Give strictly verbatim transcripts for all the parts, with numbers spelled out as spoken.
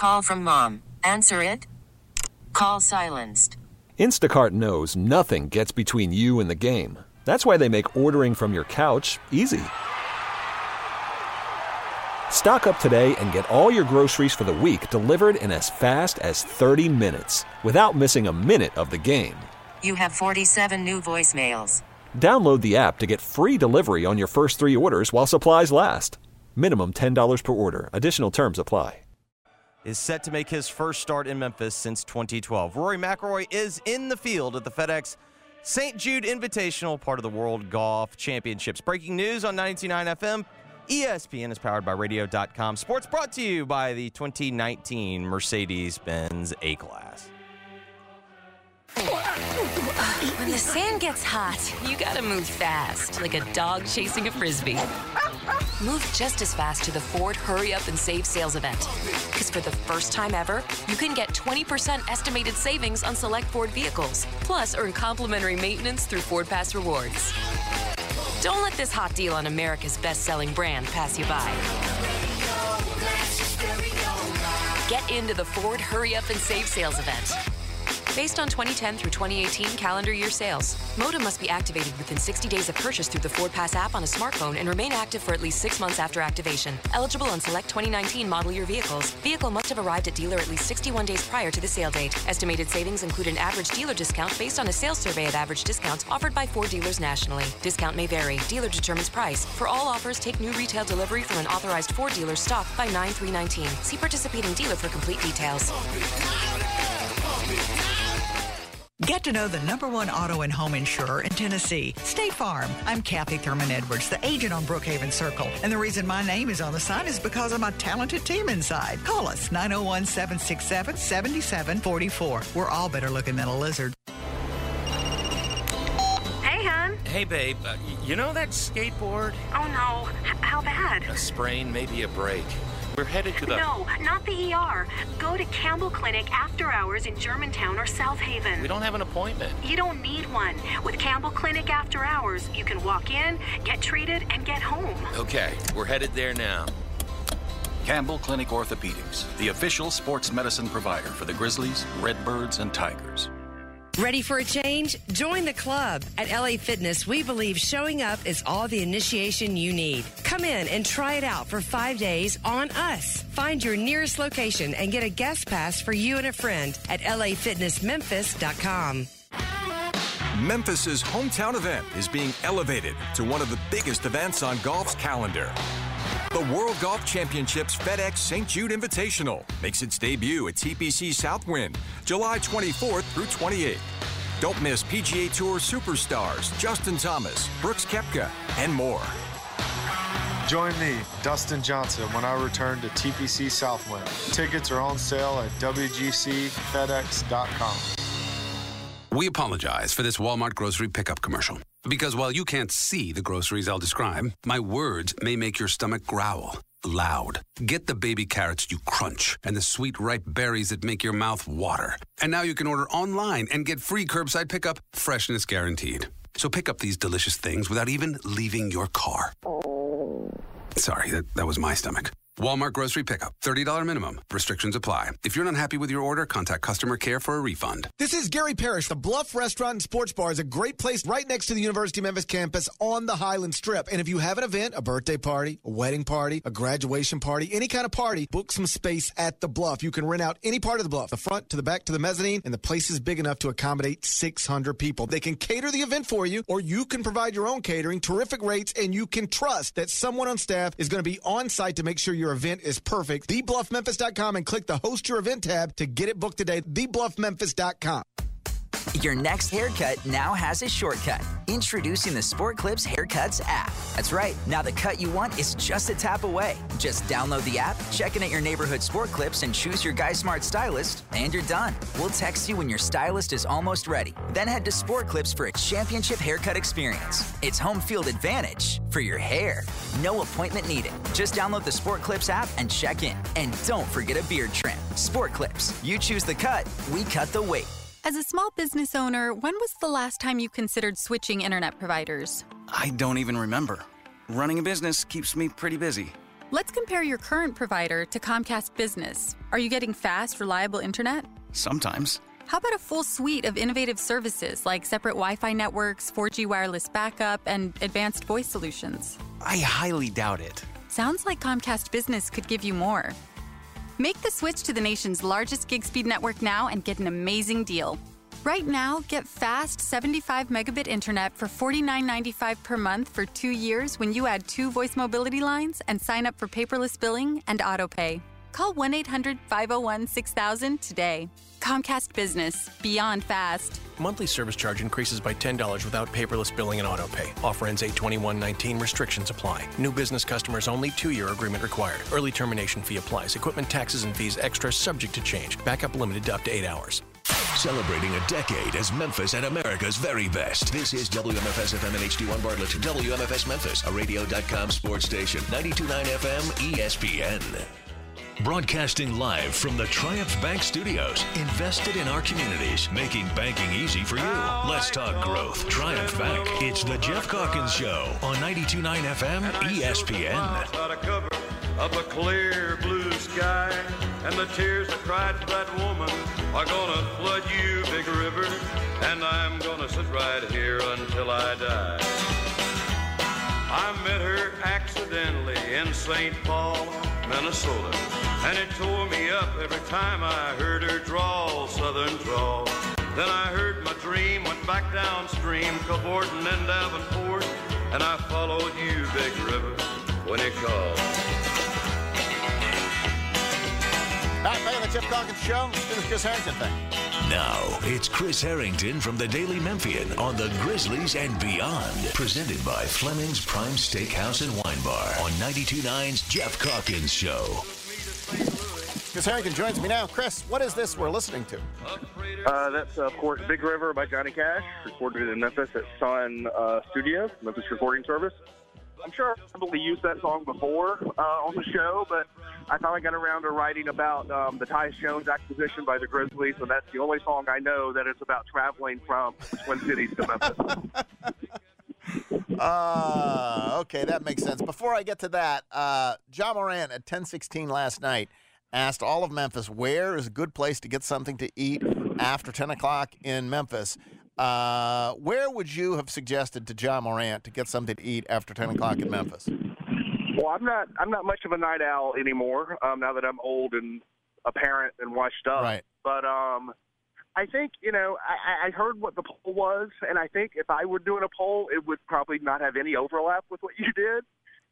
Call from mom. Answer it. Call silenced. Instacart knows nothing gets between you and the game. That's why they make ordering from your couch easy. Stock up today and get all your groceries for the week delivered in as fast as thirty minutes without missing a minute of the game. You have forty-seven new voicemails. Download the app to get free delivery on your first three orders while supplies last. Minimum ten dollars per order. Additional terms apply. Is set to make his first start in Memphis since twenty twelve. Rory McIlroy is in the field at the FedEx Saint Jude Invitational, part of the World Golf Championships. Breaking news on ninety-two point nine F M. E S P N is powered by radio dot com. Sports brought to you by the twenty nineteen Mercedes-Benz A-Class. When the sand gets hot, you gotta move fast, like a dog chasing a Frisbee. Move just as fast to the Ford Hurry Up and Save sales event. Because for the first time ever, you can get twenty percent estimated savings on select Ford vehicles. Plus, earn complimentary maintenance through Ford Pass Rewards. Don't let this hot deal on America's best-selling brand pass you by. Get into the Ford Hurry Up and Save sales event. Based on twenty ten through twenty eighteen calendar year sales. Modem must be activated within sixty days of purchase through the Ford Pass app on a smartphone and remain active for at least six months after activation. Eligible on select twenty nineteen model year vehicles. Vehicle must have arrived at dealer at least sixty-one days prior to the sale date. Estimated savings include an average dealer discount based on a sales survey of average discounts offered by Ford dealers nationally. Discount may vary. Dealer determines price. For all offers, take new retail delivery from an authorized Ford dealer stock by nine three nineteen. See participating dealer for complete details. Get to know the number one auto and home insurer in Tennessee, State Farm. I'm Kathy Thurman Edwards, the agent on Brookhaven Circle. And the reason my name is on the sign is because of my talented team inside. Call us, nine oh one, seven six seven, seven seven four four. We're all better looking than a lizard. Hey, hon. Hey, babe. Uh, you know that skateboard? Oh, no. H- how bad? A sprain, maybe a break. We're headed to the... No, not the E R. Go to Campbell Clinic after hours in Germantown or South Haven. We don't have an appointment. You don't need one. With Campbell Clinic after hours, you can walk in, get treated, and get home. Okay, we're headed there now. Campbell Clinic Orthopedics, the official sports medicine provider for the Grizzlies, Redbirds, and Tigers. Ready for a change? Join the club. At L A Fitness, we believe showing up is all the initiation you need. Come in and try it out for five days on us. Find your nearest location and get a guest pass for you and a friend at L A Fitness Memphis dot com. Memphis's hometown event is being elevated to one of the biggest events on golf's calendar. The World Golf Championships FedEx Saint Jude Invitational makes its debut at T P C Southwind, July twenty-fourth through twenty-eighth. Don't miss P G A Tour superstars Justin Thomas, Brooks Koepka, and more. Join me, Dustin Johnson, when I return to T P C Southwind. Tickets are on sale at W G C FedEx dot com. We apologize for this Walmart grocery pickup commercial. Because while you can't see the groceries I'll describe, my words may make your stomach growl loud. Get the baby carrots you crunch and the sweet ripe berries that make your mouth water. And now you can order online and get free curbside pickup, freshness guaranteed. So pick up these delicious things without even leaving your car. Sorry, that, that was my stomach. Walmart grocery pickup, thirty dollars minimum. Restrictions apply. If you're not happy with your order, contact customer care for a refund. This is Gary Parrish. The Bluff Restaurant and Sports Bar is a great place right next to the University of Memphis campus on the Highland Strip. And if you have an event, a birthday party, a wedding party, a graduation party, any kind of party, book some space at the Bluff. You can rent out any part of the Bluff, the front to the back to the mezzanine, and the place is big enough to accommodate six hundred people. They can cater the event for you, or you can provide your own catering, terrific rates, and you can trust that someone on staff is going to be on site to make sure your event is perfect. the bluff memphis dot com and click the Host Your Event tab to get it booked today. the bluff memphis dot com. Your next haircut now has a shortcut. Introducing the Sport Clips Haircuts app. That's right. Now the cut you want is just a tap away. Just download the app, check in at your neighborhood Sport Clips, and choose your Guy Smart stylist, and you're done. We'll text you when your stylist is almost ready. Then head to Sport Clips for a championship haircut experience. It's home field advantage for your hair. No appointment needed. Just download the Sport Clips app and check in. And don't forget a beard trim. Sport Clips. You choose the cut, we cut the weight. As a small business owner, when was the last time you considered switching internet providers? I don't even remember. Running a business keeps me pretty busy. Let's compare your current provider to Comcast Business. Are you getting fast, reliable internet? Sometimes. How about a full suite of innovative services like separate Wi-Fi networks, four G wireless backup, and advanced voice solutions? I highly doubt it. Sounds like Comcast Business could give you more. Make the switch to the nation's largest gig speed network now and get an amazing deal. Right now, get fast seventy-five megabit internet for forty-nine ninety-five per month for two years when you add two voice mobility lines and sign up for paperless billing and autopay. Call one eight hundred five oh one six thousand today. Comcast Business. Beyond fast. Monthly service charge increases by ten dollars without paperless billing and autopay. Offer ends eight twenty-one nineteen. Restrictions apply. New business customers only. Two-year agreement required. Early termination fee applies. Equipment taxes and fees extra subject to change. Backup limited to up to eight hours. Celebrating a decade as Memphis and America's very best. This is W M F S F M and H D one Bartlett. W M F S Memphis, a radio dot com sports station. ninety-two point nine F M E S P N. Broadcasting live from the Triumph Bank Studios. Invested in our communities, making banking easy for you. Let's talk growth. Triumph Bank. It's the Jeff Calkins Show on ninety-two point nine F M E S P N. Of a clear blue sky, and the tears that cried for that woman are gonna flood you, Big River, and I'm gonna sit right here until I die. I met her accidentally in Saint Paul, Minnesota, and it tore me up every time I heard her drawl, southern drawl. Then I heard my dream went back downstream, cavorting in Davenport, and I followed you, Big River, when it called. Back on the Jeff Calkins Show. Let's do this Chris Harrington thing. Now, it's Chris Harrington from the Daily Memphian on the Grizzlies and Beyond. Presented by Fleming's Prime Steakhouse and Wine Bar on ninety-two point nine's Jeff Calkins Show. Chris Harrington joins me now. Chris, what is this we're listening to? Uh, that's, uh, of course, Big River by Johnny Cash, recorded in Memphis at Sun uh, Studios, Memphis Recording Service. I'm sure I've probably used that song before uh, on the show, but I finally got around to writing about um, the Tyus Jones acquisition by the Grizzlies, and that's the only song I know that it's about traveling from Twin Cities to Memphis. Uh, okay, that makes sense. Before I get to that, uh, Ja Morant at ten sixteen last night asked all of Memphis where is a good place to get something to eat after ten o'clock in Memphis. Uh, where would you have suggested to Ja Morant to get something to eat after ten o'clock in Memphis? Well, I'm not. I'm not much of a night owl anymore. Um, now that I'm old and a parent and washed up. Right. But um, I think you know. I, I heard what the poll was, and I think if I were doing a poll, it would probably not have any overlap with what you did.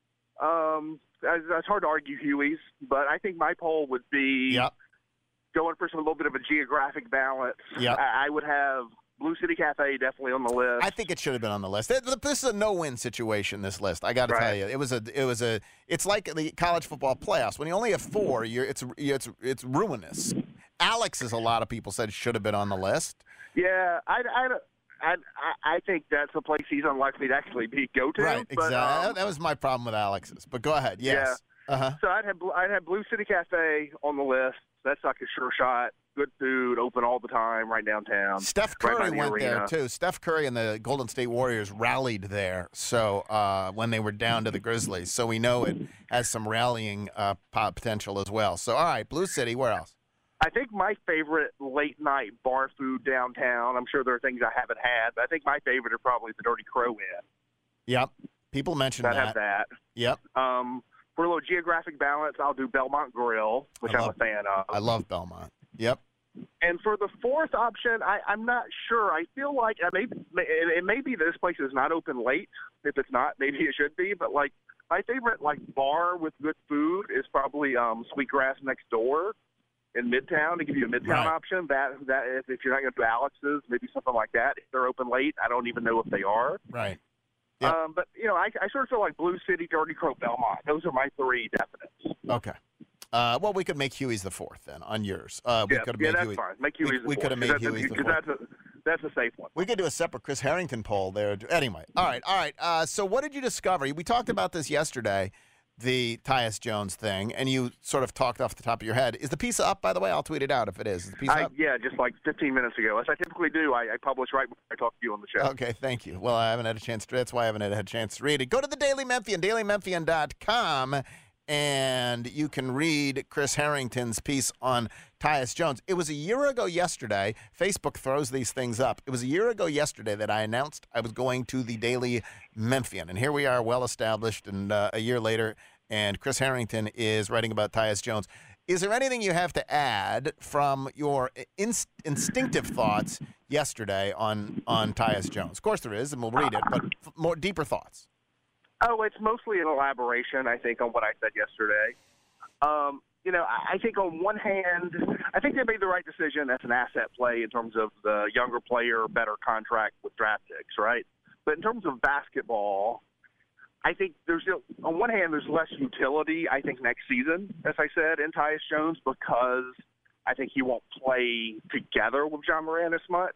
Um, it's hard to argue Huey's, but I think my poll would be yep. going for some a little bit of a geographic balance. Yep. I, I would have Blue City Cafe definitely on the list. I think it should have been on the list. This is a no-win situation. This list, I got to right. tell you, it was a, it was a, it's like the college football playoffs. When you only have four, you're, it's, it's, it's ruinous. Alex's, a lot of people said should have been on the list. Yeah, I, I, I, I think that's a place he's unlikely to actually be go to. Right, but, exactly. Um, that was my problem with Alex's. But go ahead. Yes. Yeah. Uh-huh. So I'd have I'd have Blue City Cafe on the list. That's like a sure shot. Good food, open all the time, right downtown. Steph right Curry the went arena. there too. Steph Curry and the Golden State Warriors rallied there. So uh, when they were down to the Grizzlies, so we know it has some rallying uh, potential as well. So all right, Blue City. Where else? I think my favorite late night bar food downtown. I'm sure there are things I haven't had, but I think my favorite are probably the Dirty Crow Inn. Yep. People mentioned that. that. Have that. Yep. Um, for a little geographic balance, I'll do Belmont Grill, which love, I'm a fan of. I love Belmont. Yep. And for the fourth option, I, I'm not sure. I feel like I may, it, it may be this place is not open late. If it's not, maybe it should be. But like my favorite like bar with good food is probably um, Sweetgrass Next Door in Midtown, to give you a Midtown right. option. That that if, if you're not going to do Alex's, maybe something like that. If they're open late, I don't even know if they are. Right. Yep. Um, but you know, I, I sort of feel like Blue City, Dirty Crow, Belmont. Those are my three definites. Okay. Uh, well, we could make Huey's the fourth then on yours. Uh, we yeah, could have yeah, made that's Huey. fine. Make Huey's we, the we fourth. could have made that's Huey's a, the fourth. That's a, that's a safe one. We could do a separate Chris Harrington poll there. Anyway, all right, all right. Uh, so what did you discover? We talked about this yesterday, the Tyus Jones thing, and you sort of talked off the top of your head. Is the piece up, by the way? I'll tweet it out if it is. Is the piece I, up? Yeah, just like fifteen minutes ago. As I typically do, I, I publish right before I talk to you on the show. Okay, thank you. Well, I haven't had a chance to, that's why I haven't had a chance to read it. Go to the Daily Memphian, daily memphian dot com, and you can read Chris Harrington's piece on Tyus Jones. It was a year ago yesterday. Facebook throws these things up. It was a year ago yesterday that I announced I was going to the Daily Memphian, and here we are, well established, and uh, a year later, and Chris Harrington is writing about Tyus Jones. Is there anything you have to add from your inst- instinctive thoughts yesterday on, on Tyus Jones? Of course there is, and we'll read it, but f- more deeper thoughts. Oh, it's mostly an elaboration, I think, on what I said yesterday. Um, you know, I, I think on one hand, I think they made the right decision as an asset play in terms of the younger player, better contract with draft picks, right? But in terms of basketball, I think there's, on one hand, there's less utility, I think, next season, as I said, in Tyus Jones, because I think he won't play together with John Morant as much.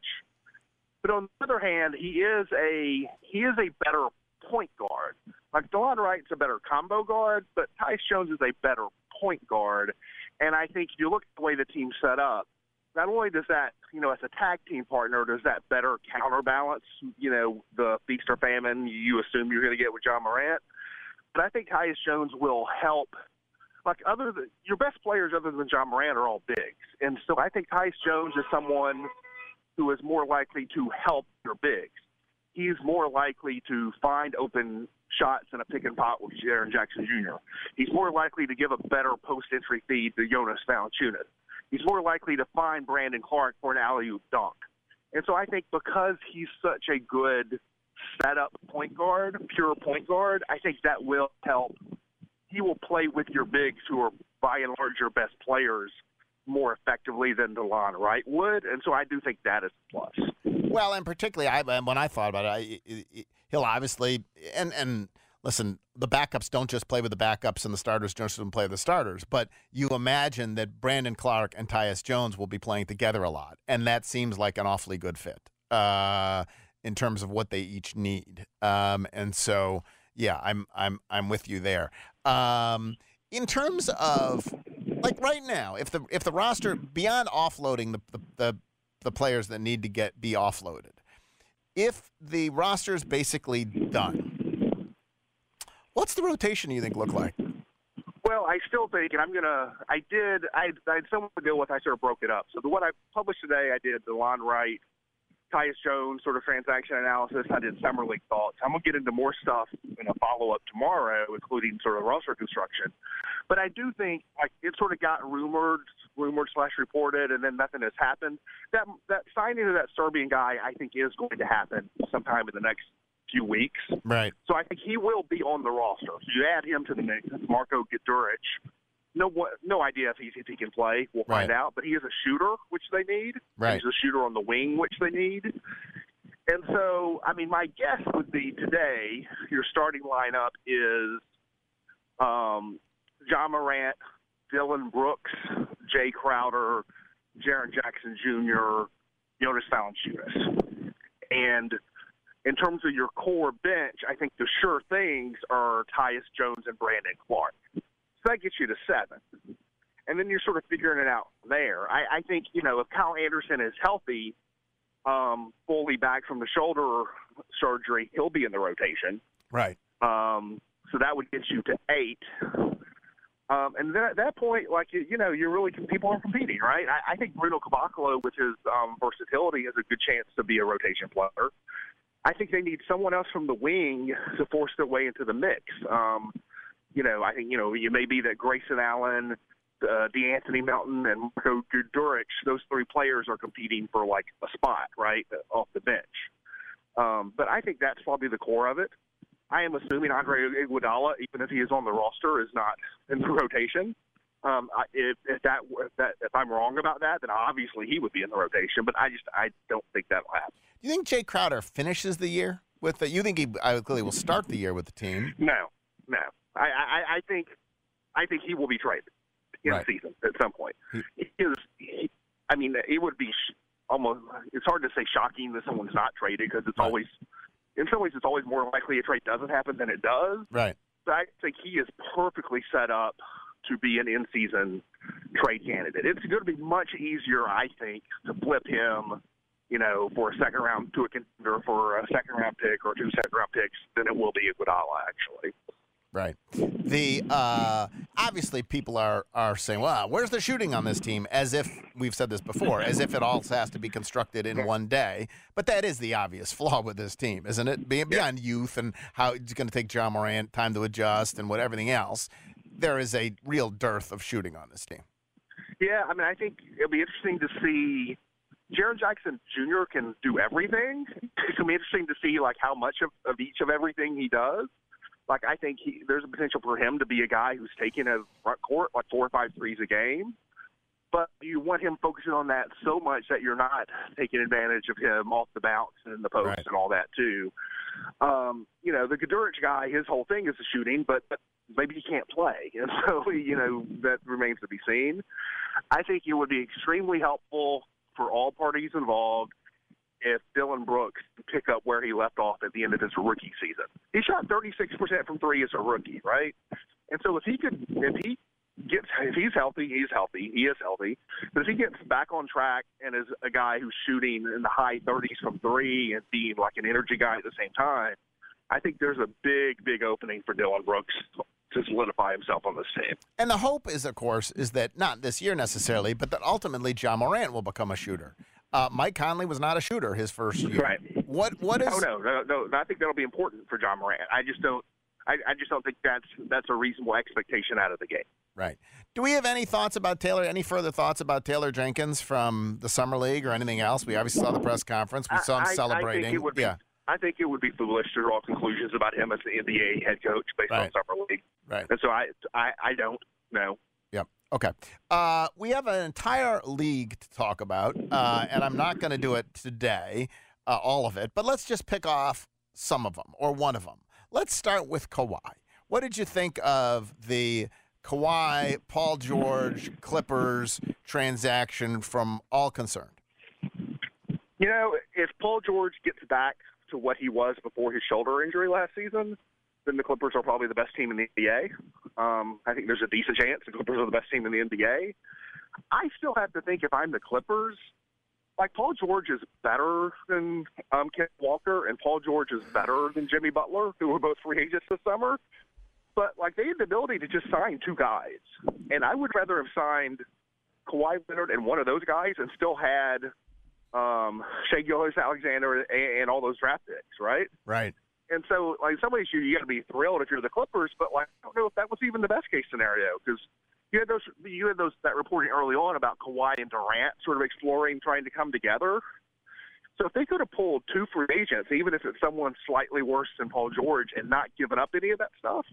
But on the other hand, he is a he is a better point guard. Like, DeLon Wright's a better combo guard, but Tyus Jones is a better point guard. And I think you look at the way the team's set up, not only does that, you know, as a tag team partner, does that better counterbalance, you know, the feast or famine you assume you're going to get with John Morant, but I think Tyus Jones will help. Like, other than your best players other than John Morant are all bigs. And so I think Tyus Jones is someone who is more likely to help your bigs. He's more likely to find open shots in a pick and pop with Jaren Jackson Junior He's more likely to give a better post-entry feed to Jonas Valanciunas. He's more likely to find Brandon Clark for an alley-oop dunk. And so I think because he's such a good setup point guard, pure point guard, I think that will help. He will play with your bigs who are, by and large, your best players more effectively than DeLon Wright would. And so I do think that is a plus. Well, and particularly I, when I thought about it, I, he'll obviously – and and listen, the backups don't just play with the backups and the starters don't just play with the starters, but you imagine that Brandon Clark and Tyus Jones will be playing together a lot, and that seems like an awfully good fit uh, in terms of what they each need. Um, and so, yeah, I'm I'm I'm with you there. Um, in terms of like right now, if the if the roster beyond offloading the the, the the players that need to get be offloaded, if the roster is basically done, what's the rotation you think look like? Well, I still think, and I'm gonna, I did, I, I had something to deal with. I sort of broke it up. So the one I published today, I did DeLon Wright, Tyus Jones sort of transaction analysis. I did summer league thoughts. I'm gonna get into more stuff in a follow up tomorrow, including sort of roster construction. But I do think, like, it sort of got rumored, rumored slash reported, and then nothing has happened. That that signing of that Serbian guy, I think, is going to happen sometime in the next few weeks. Right. So I think he will be on the roster. So you add him to the mix. Marko Guduric. No, no idea if he if he can play. We'll find Right. out. But he is a shooter, which they need. Right. He's a shooter on the wing, which they need. And so, I mean, my guess would be today your starting lineup is um, John Morant, Dylan Brooks, Jay Crowder, Jaren Jackson Junior, Jonas Valanciunas. And in terms of your core bench, I think the sure things are Tyus Jones and Brandon Clark. So that gets you to seven. And then you're sort of figuring it out there. I, I think, you know, if Kyle Anderson is healthy, um, fully back from the shoulder surgery, he'll be in the rotation. Right. Um, so that would get you to eight. Um, and then at that point, like, you, you know, you're really, people are competing, right? I, I think Bruno Caboclo, with his um, versatility, has a good chance to be a rotation player. I think they need someone else from the wing to force their way into the mix. Um, you know, I think, you know, you may be that Grayson Allen, uh, DeAnthony Melton, and Marko Guduric, those three players are competing for, like, a spot, right, off the bench. Um, but I think that's probably the core of it. I am assuming Andre Iguodala, even if he is on the roster, is not in the rotation. Um, I, if, if that if that if I'm wrong about that, then obviously he would be in the rotation. But I just I don't think that'll happen. Do you think Jay Crowder finishes the year with the? You think he uh, clearly will start the year with the team? No, no. I I, I think I think he will be traded in Right. the season at some point. He is. He, I mean, it would be sh- almost. It's hard to say shocking that someone's not traded because it's always. In some ways, it's always more likely a trade doesn't happen than it does. Right. But I think he is perfectly set up to be an in-season trade candidate. It's going to be much easier, I think, to flip him, you know, for a second round to a contender for a second round pick or two second round picks than it will be Iguodala, actually. Right. The uh, obviously people are are saying, well, where's the shooting on this team? As if, we've said this before, as if it all has to be constructed in one day. But that is the obvious flaw with this team, isn't it? Be- beyond youth and how it's going to take Ja Morant time to adjust and what everything else, there is a real dearth of shooting on this team. Yeah, I mean, I think it'll be interesting to see. Jaren Jackson Junior can do everything. It's going to be interesting to see, like, how much of, of each of everything he does. Like, I think he, there's a potential for him to be a guy who's taking a front court, like, four or five threes a game. But you want him focusing on that so much that you're not taking advantage of him off the bounce and in the post right. and all that, too. Um, you know, the Guduric guy, his whole thing is the shooting, but, but maybe he can't play. And so, you know, that remains to be seen. I think it would be extremely helpful for all parties involved if Dillon Brooks pick up where he left off at the end of his rookie season. He shot thirty-six percent from three as a rookie, right? And so if he could, if he gets, if he's healthy, he's healthy, he is healthy. But if he gets back on track and is a guy who's shooting in the high thirties from three and being like an energy guy at the same time, I think there's a big, big opening for Dillon Brooks to solidify himself on this team. And the hope is, of course, is that not this year necessarily, but that ultimately Ja Morant will become a shooter. Uh, Mike Conley was not a shooter his first year. Right. What? What is? Oh no, no, no. I think that'll be important for Ja Morant. I just don't. I, I just don't think that's that's a reasonable expectation out of the game. Right. Do we have any thoughts about Taylor? Any further thoughts about Taylor Jenkins from the summer league or anything else? We obviously saw the press conference. We saw him I, celebrating. I think it would be, yeah. I think it would be foolish to draw conclusions about him as the N B A head coach based Right. on summer league. Right. And so I, I, I don't know. Yep. Okay. Uh, we have an entire league to talk about, uh, and I'm not going to do it today, uh, all of it, but let's just pick off some of them or one of them. Let's start with Kawhi. What did you think of the Kawhi, Paul George, Clippers transaction from all concerned? You know, if Paul George gets back to what he was before his shoulder injury last season, then the Clippers are probably the best team in the N B A. Um, I think there's a decent chance the Clippers are the best team in the N B A. I still have to think if I'm the Clippers, like Paul George is better than um, Kemba Walker, and Paul George is better than Jimmy Butler, who were both free agents this summer. But, like, they had the ability to just sign two guys. And I would rather have signed Kawhi Leonard and one of those guys and still had um, Shai Gilgeous-Alexander and, and all those draft picks, right? Right. And so, like, some ways you, you got to be thrilled if you're the Clippers, but, like, I don't know if that was even the best-case scenario because you had those, you had those that reporting early on about Kawhi and Durant sort of exploring, trying to come together. So if they could have pulled two free agents, even if it's someone slightly worse than Paul George, and not given up any of that stuff,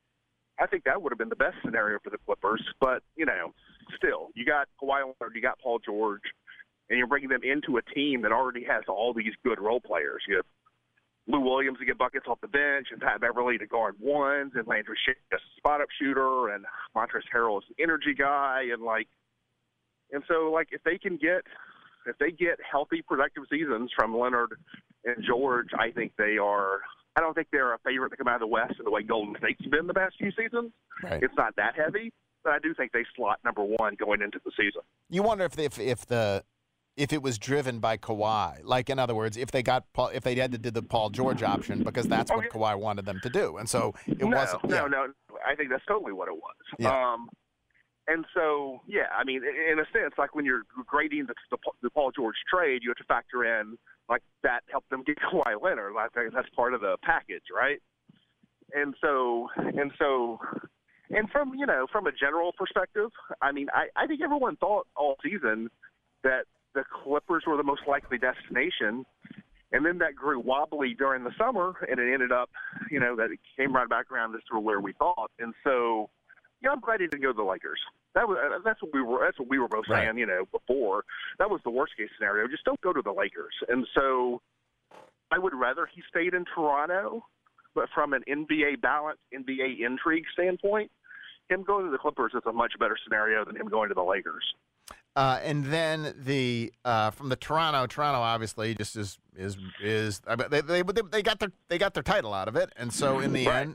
I think that would have been the best scenario for the Clippers. But, you know, still, you got Kawhi Leonard, you got Paul George, and you're bringing them into a team that already has all these good role players. You have Lou Williams to get buckets off the bench, and Pat Beverly to guard ones, and Landry Shamet a spot-up shooter, and Montrezl Harrell is an energy guy, and like, and so like if they can get, if they get healthy, productive seasons from Leonard and George, I think they are. I don't think they're a favorite to come out of the West in the way Golden State's been the past few seasons. Right. It's not that heavy, but I do think they slot number one going into the season. You wonder if if if the if it was driven by Kawhi, like in other words, if they got Paul, if they had to do the Paul George option because that's what oh, yeah. Kawhi wanted them to do, and so it no, wasn't. No, yeah. no, I think that's totally what it was. Yeah. Um, and so, yeah, I mean, in a sense, like when you're grading the, the, the Paul George trade, you have to factor in like that helped them get Kawhi Leonard. Like that's part of the package, right? And so, and so, and from you know, from a general perspective, I mean, I, I think everyone thought all season that the Clippers were the most likely destination, and then that grew wobbly during the summer, and it ended up, you know, that it came right back around to where we thought. And so, yeah, I'm glad he didn't go to the Lakers. That was that's what we were that's what we were both saying, right. you know, before. That was the worst case scenario. Just don't go to the Lakers. And so, I would rather he stayed in Toronto, but from an N B A balance, N B A intrigue standpoint, him going to the Clippers is a much better scenario than him going to the Lakers. Uh, and then the uh, from the Toronto, Toronto obviously just is is is they they they got their they got their title out of it, and so in the right. end,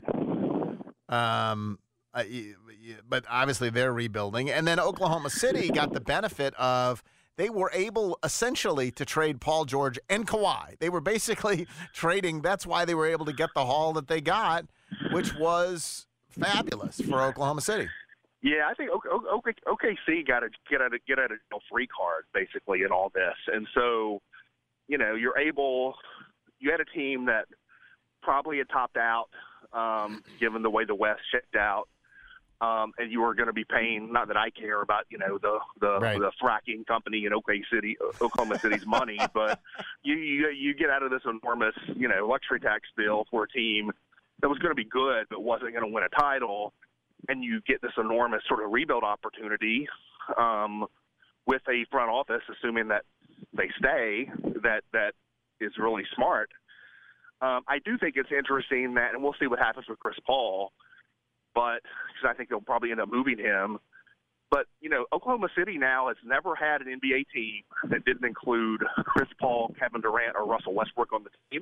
um, uh, but obviously they're rebuilding, and then Oklahoma City got the benefit of they were able essentially to trade Paul George and Kawhi. They were basically trading. That's why they were able to get the haul that they got, which was fabulous for Oklahoma City. Yeah, I think O K C got to get out a get out a free card basically in all this, and so you know you're able. You had a team that probably had topped out, um, given the way the West checked out. Um, and you were going to be paying, not that I care about, you know, the the, right. the fracking company in Oklahoma City, Oklahoma City's money, but you, you you get out of this enormous, you know, luxury tax bill for a team that was going to be good but wasn't going to win a title, and you get this enormous sort of rebuild opportunity um, with a front office, assuming that they stay, that that is really smart. Um, I do think it's interesting that, and we'll see what happens with Chris Paul, but because I think they'll probably end up moving him. But, you know, Oklahoma City now has never had an N B A team that didn't include Chris Paul, Kevin Durant, or Russell Westbrook on the team.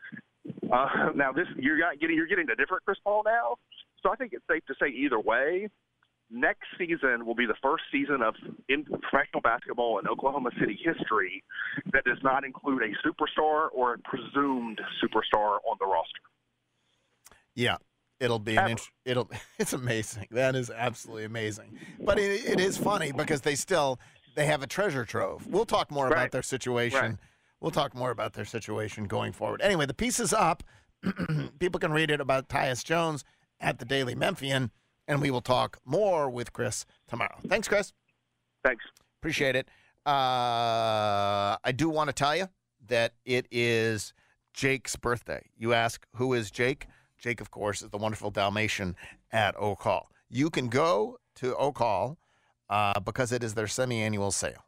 Uh, now, this you're getting you're getting a different Chris Paul now, so I think it's safe to say either way, next season will be the first season of in professional basketball in Oklahoma City history that does not include a superstar or a presumed superstar on the roster. Yeah. It'll be an int- it'll it's amazing. That is absolutely amazing. But it, it is funny because they still they have a treasure trove. We'll talk more right. about their situation. Right. We'll talk more about their situation going forward. Anyway, the piece is up. People can read it about Tyus Jones at the Daily Memphian, and we will talk more with Chris tomorrow. Thanks, Chris. Thanks. Appreciate it. Uh, I do want to tell you that it is Jake's birthday. You ask, who is Jake? Jake, of course, is the wonderful Dalmatian at Oak Hall. You can go to Oak Hall uh, because it is their semi-annual sale.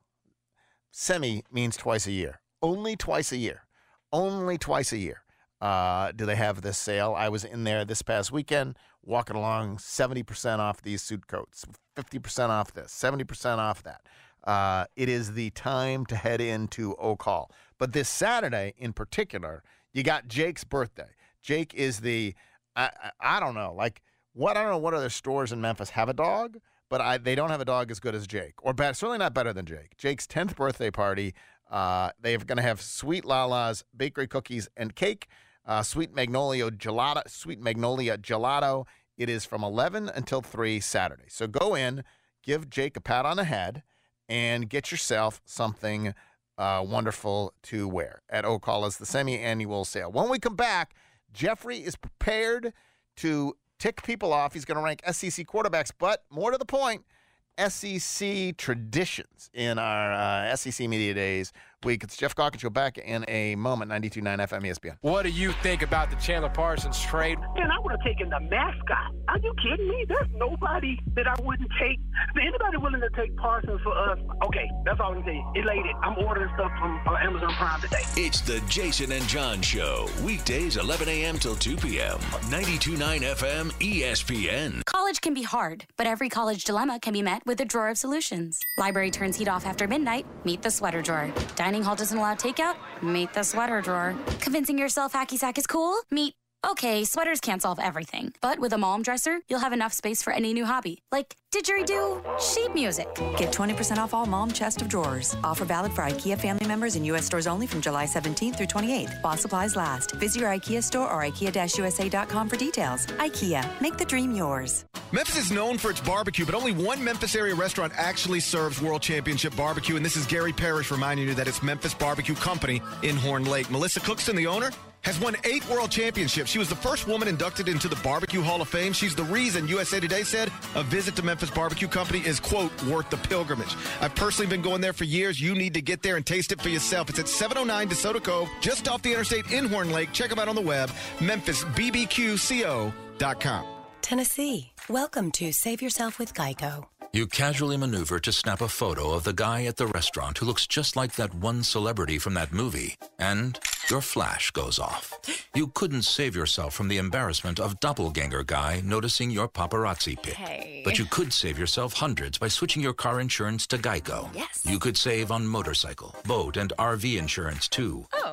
Semi means twice a year. Only twice a year. Only twice a year uh, do they have this sale. I was in there this past weekend walking along, seventy percent off these suit coats, fifty percent off this, seventy percent off that. Uh, it is the time to head into Oak Hall. But this Saturday in particular, you got Jake's birthday. Jake is the, I, I, I don't know, like, what, I don't know what other stores in Memphis have a dog, but I, they don't have a dog as good as Jake, or better, certainly not better than Jake. Jake's tenth birthday party, uh, they're going to have Sweet Lala's bakery cookies and cake, uh, Sweet Magnolia Gelato, Sweet Magnolia Gelato. It is from eleven until three Saturday. So go in, give Jake a pat on the head, and get yourself something uh, wonderful to wear at Oak Hall as the semi-annual sale. When we come back, Jeffrey is prepared to tick people off. He's going to rank S E C quarterbacks, but more to the point, S E C traditions in our uh, S E C Media Days week. It's Jeff Calkins Show back in a moment, ninety-two point nine F M E S P N. What do you think about the Chandler Parsons trade? Man, I would have taken the mascot. Are you kidding me? There's nobody that I wouldn't take. Is anybody willing to take Parsons for us? Okay, that's all I'm saying. Elated. I'm ordering stuff from uh, Amazon Prime today. It's the Jason and John Show. Weekdays, eleven a.m. till two p.m. ninety-two point nine F M E S P N. College can be hard, but every college dilemma can be met with a drawer of solutions. Library turns heat off after midnight? Meet the sweater drawer. Dining hall doesn't allow takeout? Meet the sweater drawer. Convincing yourself hacky sack is cool? Meet Okay, sweaters can't solve everything, but with a mom dresser, you'll have enough space for any new hobby, like didgeridoo sheet music. Get twenty percent off all mom chest of drawers. Offer valid for IKEA family members in U S stores only from July seventeenth through twenty-eighth. While supplies last. Visit your IKEA store or ikea dash u s a dot com for details. IKEA, make the dream yours. Memphis is known for its barbecue, but only one Memphis area restaurant actually serves World Championship barbecue, and this is Gary Parrish reminding you that it's Memphis Barbecue Company in Horn Lake. Melissa Cookston, the owner, has won eight world championships. She was the first woman inducted into the Barbecue Hall of Fame. She's the reason U S A Today said a visit to Memphis Barbecue Company is, quote, worth the pilgrimage. I've personally been going there for years. You need to get there and taste it for yourself. It's at seven oh nine DeSoto Cove, just off the interstate in Horn Lake. Check them out on the web, memphis b b q co dot com. Tennessee, welcome to Save Yourself with Geico. You casually maneuver to snap a photo of the guy at the restaurant who looks just like that one celebrity from that movie, and your flash goes off. You couldn't save yourself from the embarrassment of doppelganger guy noticing your paparazzi pic. Hey. But you could save yourself hundreds by switching your car insurance to Geico. Yes. You could save on motorcycle, boat, and R V insurance, too. Oh.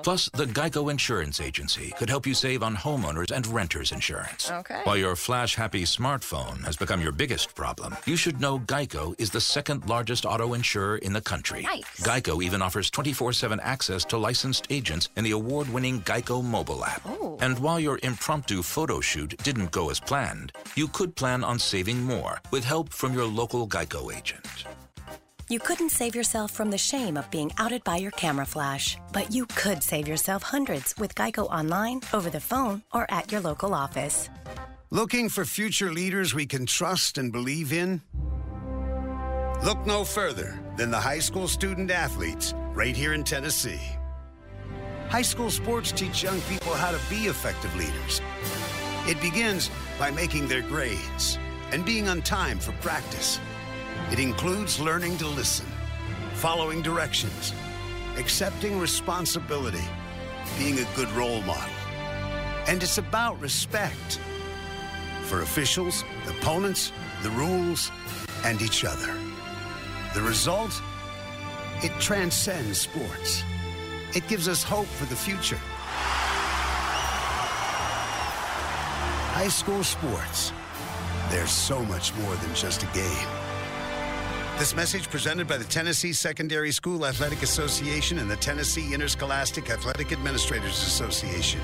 Plus, the Geico Insurance Agency could help you save on homeowners and renters insurance. Okay. While your flash-happy smartphone has become your biggest problem, you should know Geico is the second largest auto insurer in the country. Nice. Geico even offers twenty-four seven access to licensed agents in the award-winning Geico mobile app. Oh. And while your impromptu photo shoot didn't go as planned, you could plan on saving more with help from your local Geico agent. You couldn't save yourself from the shame of being outed by your camera flash, but you could save yourself hundreds with Geico online, over the phone, or at your local office. Looking for future leaders we can trust and believe in? Look no further than the high school student athletes right here in Tennessee. High school sports teach young people how to be effective leaders. It begins by making their grades and being on time for practice. It includes learning to listen, following directions, accepting responsibility, being a good role model. And it's about respect for officials, opponents, the rules, and each other. The result? It transcends sports. It gives us hope for the future. High school sports. There's so much more than just a game. This message presented by the Tennessee Secondary School Athletic Association and the Tennessee Interscholastic Athletic Administrators Association.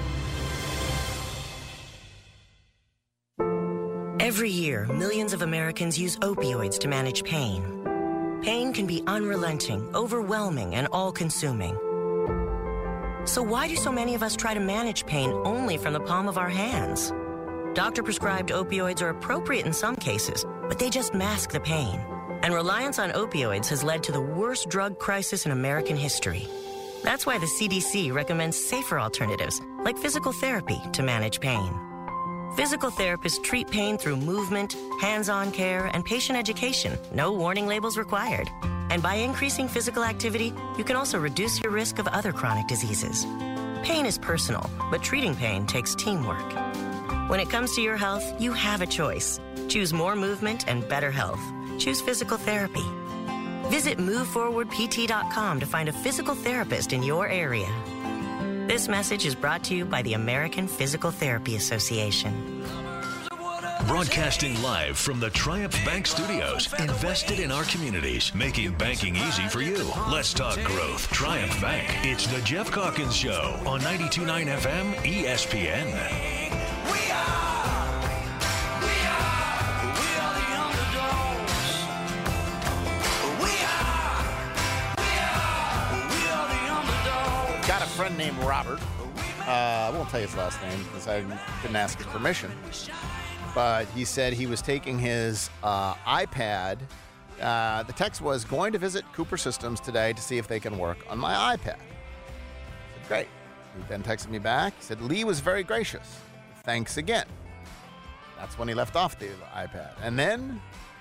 Every year, millions of Americans use opioids to manage pain. Pain can be unrelenting, overwhelming, and all-consuming. So why do so many of us try to manage pain only from the palm of our hands? Doctor-prescribed opioids are appropriate in some cases, but they just mask the pain. And reliance on opioids has led to the worst drug crisis in American history. That's why the C D C recommends safer alternatives, like physical therapy, to manage pain. Physical therapists treat pain through movement, hands-on care, and patient education. No warning labels required. And by increasing physical activity, you can also reduce your risk of other chronic diseases. Pain is personal, but treating pain takes teamwork. When it comes to your health, you have a choice. Choose more movement and better health. Choose physical therapy. Visit move forward p t dot com to find a physical therapist in your area. This message is brought to you by the American Physical Therapy Association. Broadcasting live from the Triumph Bank Studios, invested in our communities, making banking easy for you. Let's talk growth. Triumph Bank. It's the Jeff Calkins Show on ninety-two point nine F M E S P N. We are, we are, we are the underdogs. We are, we are, we are the underdogs. Got a friend named Robert. Uh, I won't tell you his last name because I didn't ask his permission. But he said he was taking his uh, iPad. Uh, the text was, going to visit Cooper Systems today to see if they can work on my iPad. I said, great. He then texted me back. He said, Lee was very gracious. Thanks again. That's when he left off the iPad. And then,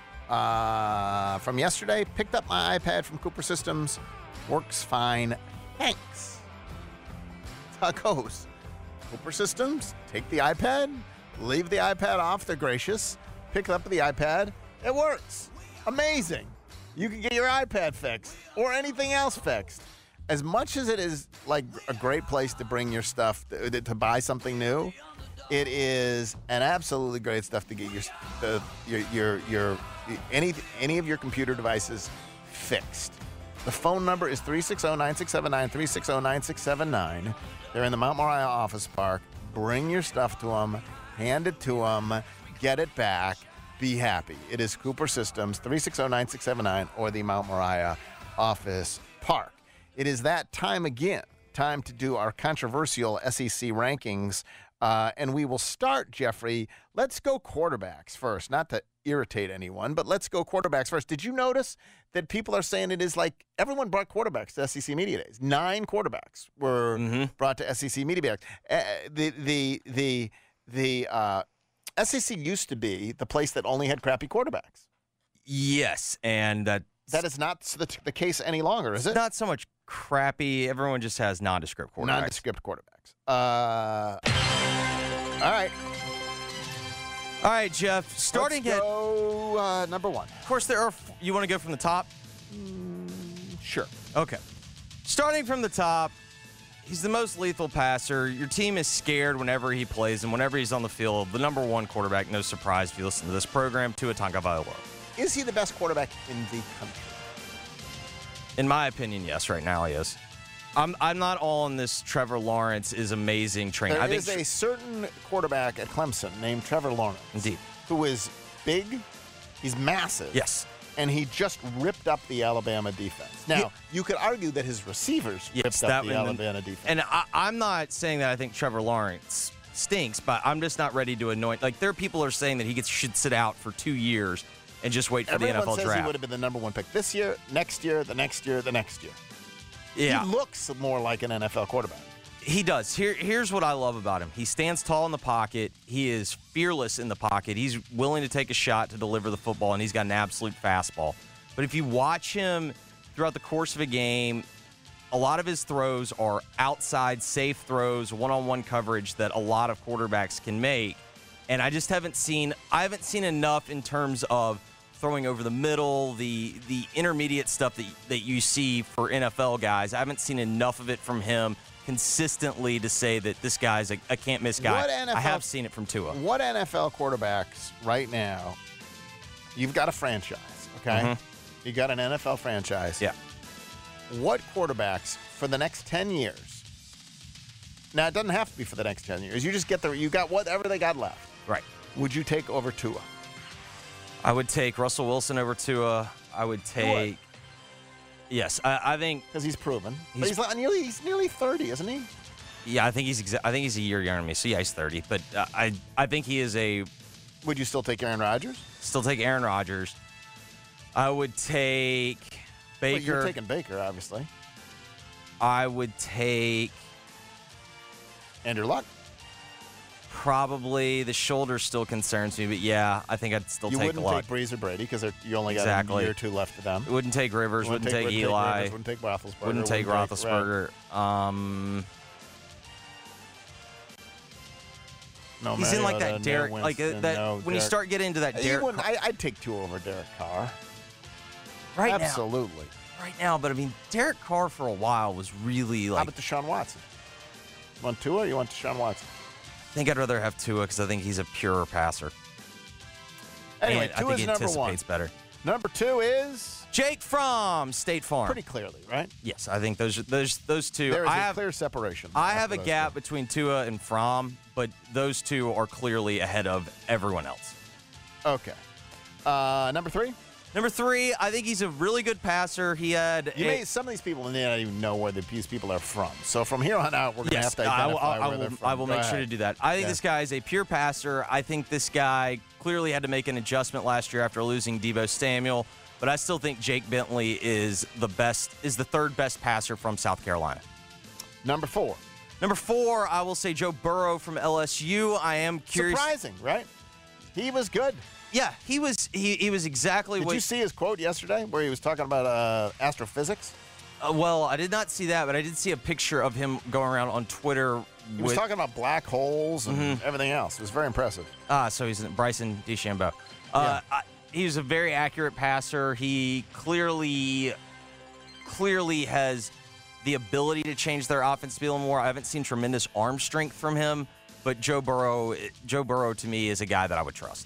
uh, from yesterday, picked up my iPad from Cooper Systems. Works fine. Thanks. That's how it goes. Cooper Systems, take the iPad. Leave the iPad off. They're gracious. Pick up the iPad. It works. Amazing. You can get your iPad fixed or anything else fixed. As much as it is like a great place to bring your stuff, to, to buy something new, it is an absolutely great stuff to get your uh, your, your your any any of your computer devices fixed. The phone number is three six zero, nine six seven nine, three six zero, nine six seven nine. They're in the Mount Moriah Office Park. Bring your stuff to them. Hand it to them, get it back, be happy. It is Cooper Systems, three six zero, nine six seven nine, or the Mount Moriah Office Park. It is that time again, time to do our controversial S E C rankings, uh, and we will start, Jeffrey. Let's go quarterbacks first, not to irritate anyone, but let's go quarterbacks first. Did you notice that people are saying it is like everyone brought quarterbacks to S E C Media Days? Nine quarterbacks were mm-hmm. brought to S E C Media Days. Uh, the, the, the, The uh, S E C used to be the place that only had crappy quarterbacks. Yes, and that that is not the, the case any longer, is it? Not so much crappy. Everyone just has nondescript quarterbacks. Nondescript quarterbacks. Uh, all right. All right, Jeff. Starting Let's go, at uh, number one. Of course, there are. You want to go from the top? Mm, sure. Okay. Starting from the top, He's the most lethal passer. Your team is scared whenever he plays, and whenever he's on the field, the number one quarterback, no surprise if you listen to this program, Tua Tagovailoa. Is he the best quarterback in the country? In my opinion, yes, right now he is. I'm I'm not all on this Trevor Lawrence is amazing train. There I think is a certain quarterback at Clemson named Trevor Lawrence. Indeed. Who is big, he's massive. Yes. And he just ripped up the Alabama defense. Now, Yeah. you could argue that his receivers Yes, ripped that up the one- Alabama defense. And I, I'm not saying that I think Trevor Lawrence stinks, but I'm just not ready to anoint. Like, there are people who are saying that he gets, should sit out for two years and just wait for Everyone the N F L says draft. he would have been the number one pick this year, next year, the next year, the next year. Yeah. He looks more like an N F L quarterback. He does. Here, here's what I love about him. He stands tall in the pocket. He is fearless in the pocket. He's willing to take a shot to deliver the football, and he's got an absolute fastball. But if you watch him throughout the course of a game, a lot of his throws are outside, safe throws, one-on-one coverage that a lot of quarterbacks can make. And I just haven't seen I haven't seen enough in terms of throwing over the middle, the the intermediate stuff that that you see for N F L guys. I haven't seen enough of it from him consistently to say that this guy's a, a can't-miss guy. What N F L I have seen it from Tua. What N F L quarterbacks right now, you've got a franchise, okay? Mhm. You got an N F L franchise. Yeah. What quarterbacks for the next ten years? Now, it doesn't have to be for the next ten years. You just get the, you got whatever they got left. Right. Would you take over Tua? I would take Russell Wilson over Tua. I would take. Yes, I, I think because he's proven. He's, But he's not nearly he's nearly thirty, isn't he? Yeah, I think he's. Exa- I think he's a year younger than me. So yeah, he's thirty. But uh, I, I think he is a. Would you still take Aaron Rodgers? Still take Aaron Rodgers. I would take Baker. Well, you're taking Baker, obviously. I would take Andrew Luck. Probably the shoulder still concerns me, but yeah, I think I'd still You take wouldn't Luck. take Breeze or Brady because you only got Exactly. a year or two left of them. Wouldn't take Rivers. Wouldn't Wouldn't, take- take, wouldn't take Eli. Rivers, wouldn't take Roethlisberger, Wouldn't take wouldn't take- Roethlisberger. Um, No, he's in like Mariota, that no Derek, like uh, Winston, that. no when you Derek- start getting into that You Derek, wouldn't- I, I'd take two over Derek Carr. right now, Absolutely. right now. But I mean, Derek Carr for a while was really How like. about Deshaun Watson? You want Tua or you want Deshaun Watson? I think I'd rather have Tua because I think he's a purer passer. Anyway, And I Tua's think he number anticipates one. better. Number two is Jake from State Farm. pretty clearly, right? Yes, I think those those those two. There is I a have clear separation. I have a after those gap between Tua and Fromm, but those two are clearly ahead of everyone else. two. Okay. Uh, number three? Number three, I think he's a really good passer. He had You a- may, some of these people may not even know where the, these people are from. So from here on out, we're going to Yes, have to I will, identify I where will, they're from. I will Go make sure ahead. to do that. I think Yeah. this guy is a pure passer. I think this guy clearly had to make an adjustment last year after losing Deebo Samuel, but I still think Jake Bentley is the best, is the third best passer from South Carolina. Number four. Number four, I will say Joe Burrow from L S U. I am curious. Surprising, right? He was good. Yeah, he was. He, he was exactly Did what. you see his quote yesterday where he was talking about uh, astrophysics? Uh, well, I did not see that, but I did see a picture of him going around on Twitter. He was with, talking about black holes and Mhm. everything else. It was very impressive. Ah, so he's Bryson DeChambeau. Uh, I, he was a very accurate passer. He clearly, clearly has the ability to change their offense a little more. I haven't seen tremendous arm strength from him, but Joe Burrow, Joe Burrow to me is a guy that I would trust.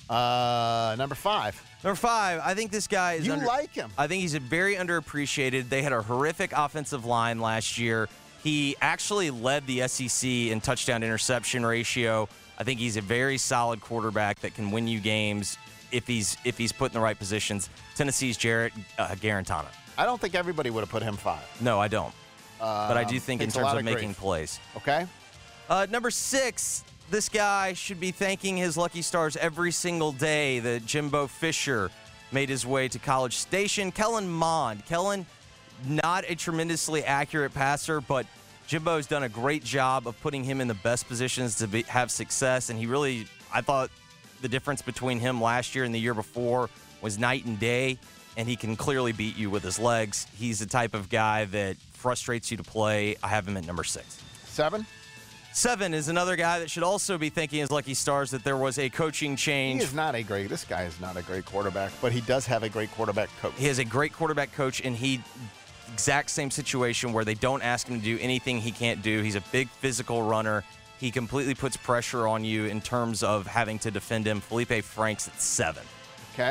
Uh, number five. Number five, I think this guy is. You under, like him. I think he's a very underappreciated. They had a horrific offensive line last year. He actually led the S E C in touchdown interception ratio. I think he's a very solid quarterback that can win you games if he's if he's put in the right positions. Tennessee's Jarrett uh, Garantano. I don't think everybody would have put him five. No, I don't. Uh, but I do think in takes a terms lot of of making grief. plays. Okay. Uh, number six, this guy should be thanking his lucky stars every single day that Jimbo Fisher made his way to College Station. Kellen Mond. Kellen, not a tremendously accurate passer, but Jimbo's done a great job of putting him in the best positions to be, have success. And he really, I thought the difference between him last year and the year before was night and day. And he can clearly beat you with his legs. He's the type of guy that frustrates you to play. I have him at number six. Seven? Seven is another guy that should also be thanking his lucky stars that there was a coaching He change. is not a great, this guy is not a great quarterback, but he does have a great quarterback coach. He has a great quarterback coach, and he exact same situation where they don't ask him to do anything he can't do. He's a big physical runner. He completely puts pressure on you in terms of having to defend him. Felipe Franks at seven. Okay.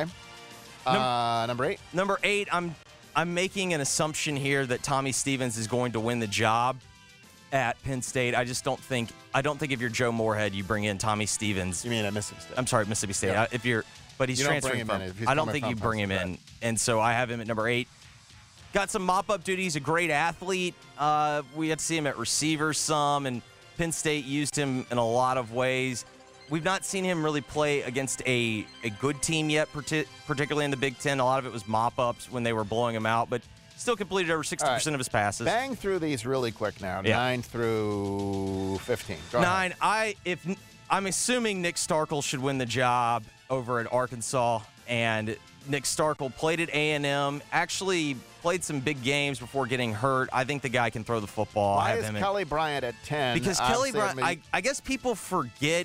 Uh, number eight. Number eight, I'm I'm making an assumption here that Tommy Stevens is going to win the job at Penn State. I just don't think I don't think if you're Joe Moorhead, you bring in Tommy Stevens. You mean at Mississippi State? I'm sorry, Mississippi State. Yeah. I, if you're, but he's You don't transferring bring him from. in if he's I don't coming think you from bring him Penn in, State. and so I have him at number eight. Got some mop-up duty. He's a great athlete. Uh, we had to see him at receiver some, and Penn State used him in a lot of ways. We've not seen him really play against a, a good team yet, partic- particularly in the Big Ten. A lot of it was mop-ups when they were blowing him out, but still completed over sixty percent All right. of his passes. Bang through these really quick now. Yeah. Nine through fifteen. Go ahead. Nine. I if I'm assuming Nick Starkel should win the job over at Arkansas, and Nick Starkel played at A and M. Actually played some big games before getting hurt. I think the guy can throw the football. I Why have is him in- Kelly Bryant at ten? Because Obviously, Kelly Bryant, I mean- I, I guess people forget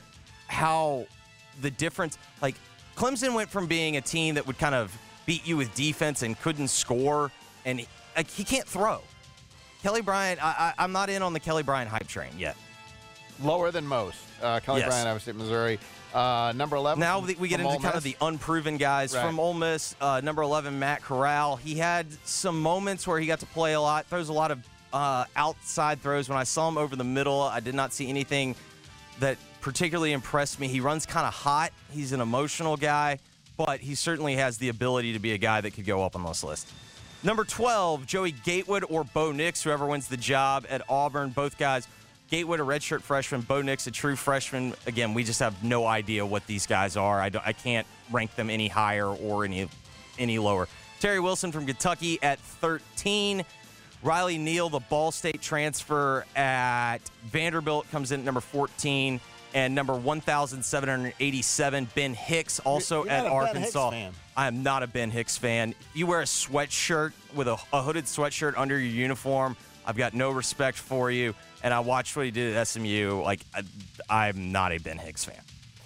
how the difference, like Clemson went from being a team that would kind of beat you with defense and couldn't score, and he, like, he can't throw. Kelly Bryant, I, I, I'm not in on the Kelly Bryant hype train yet. Lower than most. Uh, Kelly Yes. Bryant, Iowa State, Missouri. Uh, number eleven. Now from- that we get from into Ole kind of Miss. the unproven guys Right. from Ole Miss. Uh, number eleven, Matt Corral. He had some moments where he got to play a lot. Throws a lot of uh, outside throws. When I saw him over the middle, I did not see anything that particularly impressed me. He runs kind of hot. He's an emotional guy, but he certainly has the ability to be a guy that could go up on this list. Number twelve, Joey Gatewood or Bo Nix, whoever wins the job at Auburn. Both guys. Gatewood, a redshirt freshman. Bo Nix, a true freshman. Again, we just have no idea what these guys are. I, don't, I can't rank them any higher or any any lower. Terry Wilson from Kentucky at thirteen. Riley Neal, the Ball State transfer at Vanderbilt, comes in at number fourteen. And number one thousand seven hundred eighty-seven, Ben Hicks, also You're at not a Ben Arkansas. Hicks fan. I am not a Ben Hicks fan. You wear a sweatshirt with a, a hooded sweatshirt under your uniform, I've got no respect for you. And I watched what he did at S M U. Like, I, I'm not a Ben Hicks fan.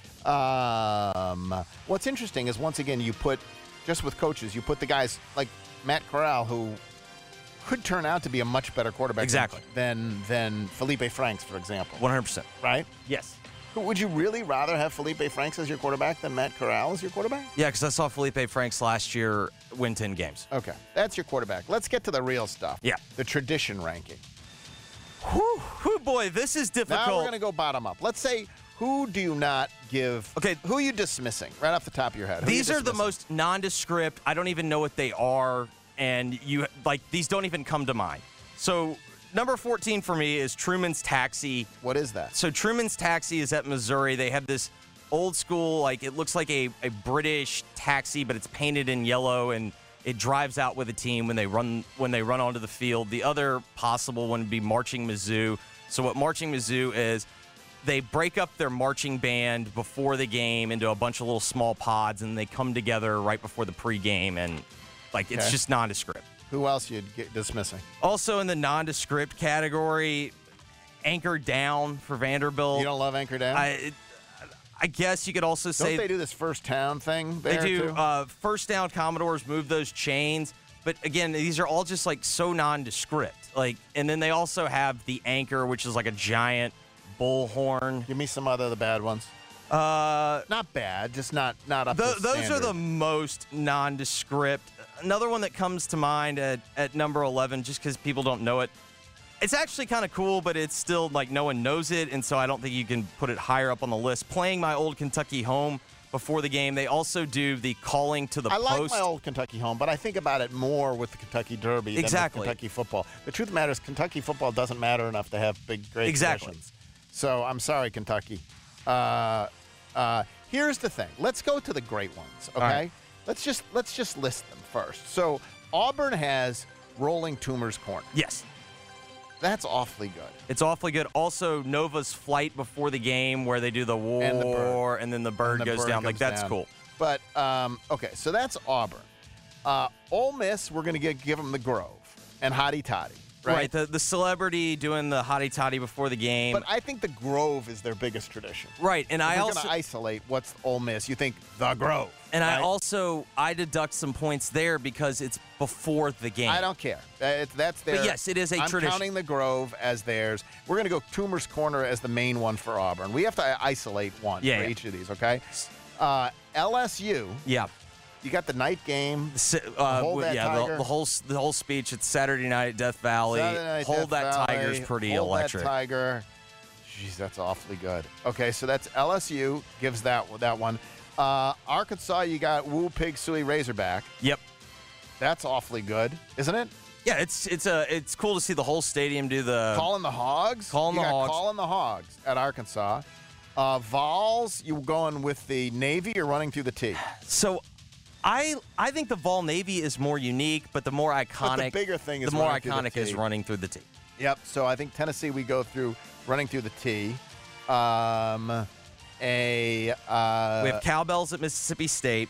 Um, what's interesting is, once again, you put, just with coaches, you put the guys like Matt Corral, who could turn out to be a much better quarterback Exactly. than, than Felipe Franks, for example. one hundred percent. Right? Yes. Would you really rather have Felipe Franks as your quarterback than Matt Corral as your quarterback? Yeah, because I saw Felipe Franks last year win ten games. Okay, that's your quarterback. Let's get to the real stuff. Yeah. The tradition ranking. Whew, whew, boy, this is difficult. Now we're going to go bottom up. Let's say, who do you not give? Okay. Who are you dismissing right off the top of your head? Who These you are the dismissing? most nondescript. I don't even know what they are, and you like these don't even come to mind. So number fourteen for me is Truman's Taxi. What is that? So Truman's Taxi is at Missouri. They have this old school, like it looks like a, a British taxi, but it's painted in yellow, and it drives out with a team when they run when they run onto the field. The other possible one would be Marching Mizzou. So what Marching Mizzou is, they break up their marching band before the game into a bunch of little small pods, and they come together right before the pregame, and like it's Okay. just nondescript. Who else you'd get dismissing? Also in the nondescript category, Anchor Down for Vanderbilt. You don't love Anchor Down? I, it, I guess you could also say Don't they do this first town thing they there, do. too? Uh, first down, Commodores move those chains. But again, these are all just like so nondescript. Like, and then they also have the Anchor, which is like a giant bullhorn. Give me some other the bad ones. Uh, not bad, just not not up. Th- to those are standard. the most nondescript. Another one that comes to mind at, at number eleven, just because people don't know it. It's actually kind of cool, but it's still like no one knows it, and so I don't think you can put it higher up on the list. Playing my old Kentucky home before the game. They also do the calling to the I like post. my old Kentucky home, but I think about it more with the Kentucky Derby Exactly. than with Kentucky football. The truth of the matter is Kentucky football doesn't matter enough to have big, great Exactly. traditions. So I'm sorry, Kentucky. Uh, uh, here's the thing. Let's go to the great ones, okay? All right. Let's just let's just list them first. So Auburn has Rolling Toomer's Corner. Yes. That's awfully good. It's awfully good. Also, Nova's flight before the game, where they do the war, And the bird. and then the bird And the goes bird down. Like comes that's down. cool. But um, okay, so that's Auburn. Uh, Ole Miss, we're going to give them the Grove and Hotty Toddy, right? Right, the, the celebrity doing the hottie-toddy before the game. But I think the Grove is their biggest tradition. Right, and if I we're also going to isolate what's Ole Miss. You think the Grove. And right? I also I deduct some points there because it's before the game. I don't care. Uh, It's, that's their. But yes, it is a I'm tradition. counting the Grove as theirs. We're going to go Toomer's Corner as the main one for Auburn. We have to isolate one Yeah, for yeah. each of these, okay? Uh, L S U. Yeah. You got the night game. Uh, Hold That yeah, the, Tiger. the whole the whole speech. It's Saturday night at Death Valley. Saturday night, Hold Death That Valley. Tiger's pretty Hold electric. That Tiger. Jeez, that's awfully good. Okay, so that's L S U gives that that one. Uh, Arkansas, you got Woo Pig Sooie Razorback. Yep. That's awfully good, isn't it? Yeah, it's it's a it's cool to see the whole stadium do the Calling the Hogs. Calling you the got Hogs. Calling the Hogs at Arkansas. Uh, Vols, you going with the Navy or running through the T? So, I I think the Vol Navy is more unique, but the more iconic. But the bigger thing is the more running through the iconic is T. running through the T. Yep. So I think Tennessee we go through running through the T. Um, a uh, We have cowbells at Mississippi State.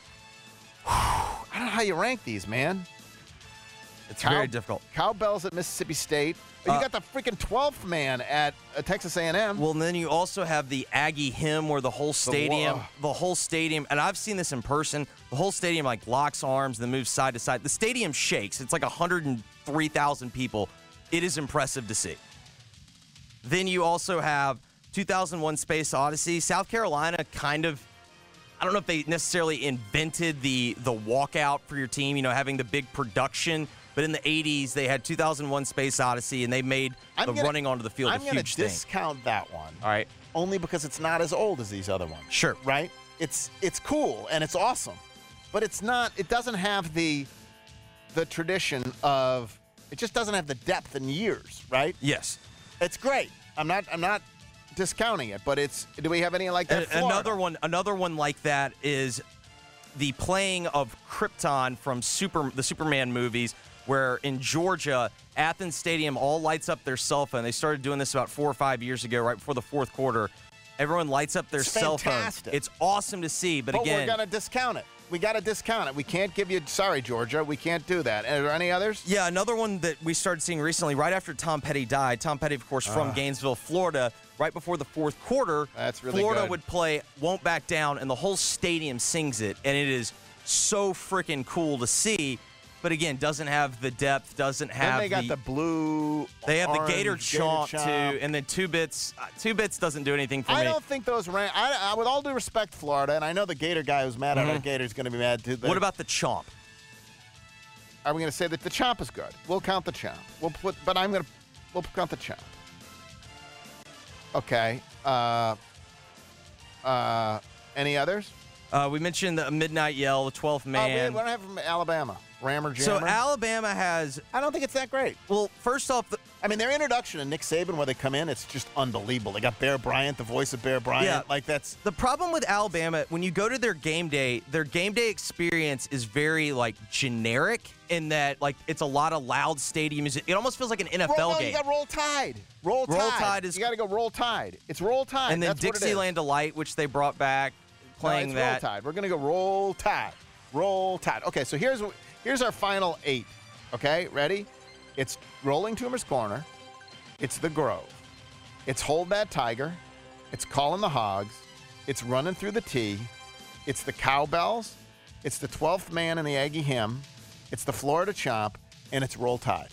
I don't know how you rank these, man. It's Cow- very difficult. Cowbells at Mississippi State. Oh, you Uh, got the freaking twelfth man at uh, Texas A and M. Well, and then you also have the Aggie hymn where the whole stadium, the, whole stadium, and I've seen this in person, the whole stadium like locks arms, then moves side to side. The stadium shakes. It's like one hundred three thousand people. It is impressive to see. Then you also have two thousand one Space Odyssey. South Carolina kind of, I don't know if they necessarily invented the the walkout for your team, you know, having the big production. But in the eighties, they had two thousand one Space Odyssey, and they made I'm the gonna- running onto the field I'm a gonna huge thing. discount that one. All right. Only because it's not as old as these other ones. Sure. Right? It's it's cool and it's awesome. But it's not it doesn't have the the tradition of it just doesn't have the depth and years, right? Yes. It's great. I'm not I'm not discounting it, but it's do we have any like that? A- Florida? another one another one like that is the playing of Krypton from Super the Superman movies, where in Georgia, Athens Stadium all lights up their cell phone. They started doing this about four or five years ago, right before the fourth quarter. Everyone lights up their It's cell fantastic. phone. It's awesome to see, but, But again, we're gonna discount it. We got to discount it. We can't give you. Sorry, Georgia. We can't do that. Are there any others? yeah, another one that we started seeing recently, right after Tom Petty died. Tom Petty, of course, from Ah. Gainesville, Florida. Right before the fourth quarter, That's really Florida good. would play "Won't Back Down," and the whole stadium sings it, and it is so freaking cool to see. But again, doesn't have the depth, doesn't have. Then they got the, the blue. They have the orange Gator Chomp Chomp. too, and then two bits. Uh, two bits doesn't do anything for I me. don't think those ran. I, I, with all due respect, Florida, and I know the Gator guy who's mad at our Mhm. Gator's going to be mad too. What about the Chomp? Are we going to say that the Chomp is good? We'll count the Chomp. We'll put, but I'm going to, we'll count the Chomp. Okay. Uh. Uh. Any others? Uh, we mentioned the Midnight Yell, the twelfth Oh, man. we, we don't have from Alabama. Rammer so Jammer. Alabama has. I don't think it's that great. Well, first off, the, I mean, their introduction to Nick Saban, where they come in, it's just unbelievable. They got Bear Bryant, the voice of Bear Bryant. Yeah. Like, that's. The problem with Alabama, when you go to their game day, their game day experience is very like generic in that like it's a lot of loud stadium music. It almost feels like an N F L roll, no, game. You got Roll Tide. Roll Tide. Roll Tide is- You got to go Roll Tide. It's Roll Tide. and then That's what it is. Dixieland Delight, which they brought back, playing no, it's that. Roll Tide. We're going to go Roll Tide. Roll Tide. Okay, so here's here's our final eight. Okay, ready? It's Rolling Toomer's Corner. It's The Grove. It's Hold That Tiger. It's Calling the Hogs. It's Running Through the T. It's the Cowbells. It's the twelfth Man in the Aggie Hymn. It's the Florida Chomp. And it's Roll Tide.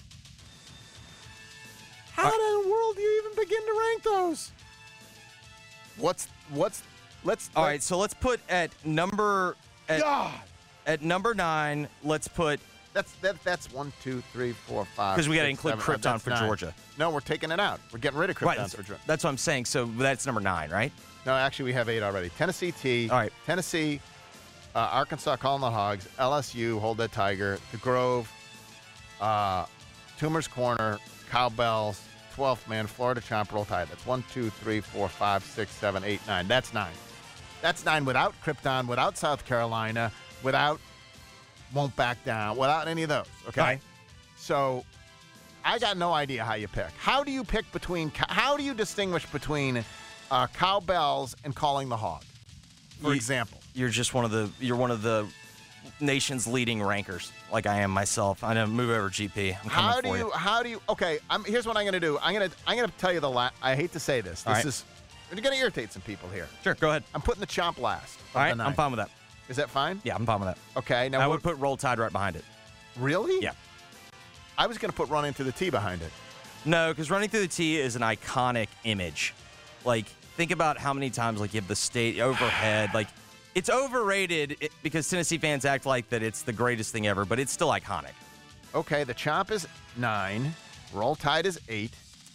How in the world do you even begin to rank those? What's, what's, let's. All let's- right, so let's put at number at, God! at number nine. Let's put That's that, that's one, two, three, four, five. because we got to six, include seven, Krypton that's for nine. Georgia. No, we're taking it out. We're getting rid of Krypton Right, that's, for Georgia. that's what I'm saying. So that's number nine, right? No, actually, we have eight already. Tennessee T. All right. Tennessee, uh, Arkansas, Calling the Hogs. L S U, Hold That Tiger. The Grove. Uh, Toomer's Corner. Cowbells. twelfth Man. Florida Chomp. Roll Tide. That's one, two, three, four, five, six, seven, eight, nine. That's nine. That's nine without Krypton, without South Carolina, without Won't Back Down, without any of those. Okay. All right. So I got no idea how you pick. How do you pick between, how do you distinguish between uh, Cowbells and Calling the Hog, for You- example? You're just one of the you're one of the nation's leading rankers, like I am myself. I know. Move over, G P. I'm coming How do for you, How do you? Okay, I'm, here's what I'm going to do. I'm going to. I'm going to tell you the last. I hate to say this. This All right. is. You're going to irritate some people here. Sure, go ahead. I'm putting the chomp last. All right, I'm fine with that. Is that fine? Yeah, I'm fine with that. Okay. Now I what, would put Roll Tide right behind it. Really? Yeah. I was going to put Running Through the T behind it. No, because Running Through the T is an iconic image. Like, think about how many times, like, you have the state overhead. Like, it's overrated it, because Tennessee fans act like that it's the greatest thing ever, but it's still iconic. Okay, the chomp is nine. Roll Tide is eight.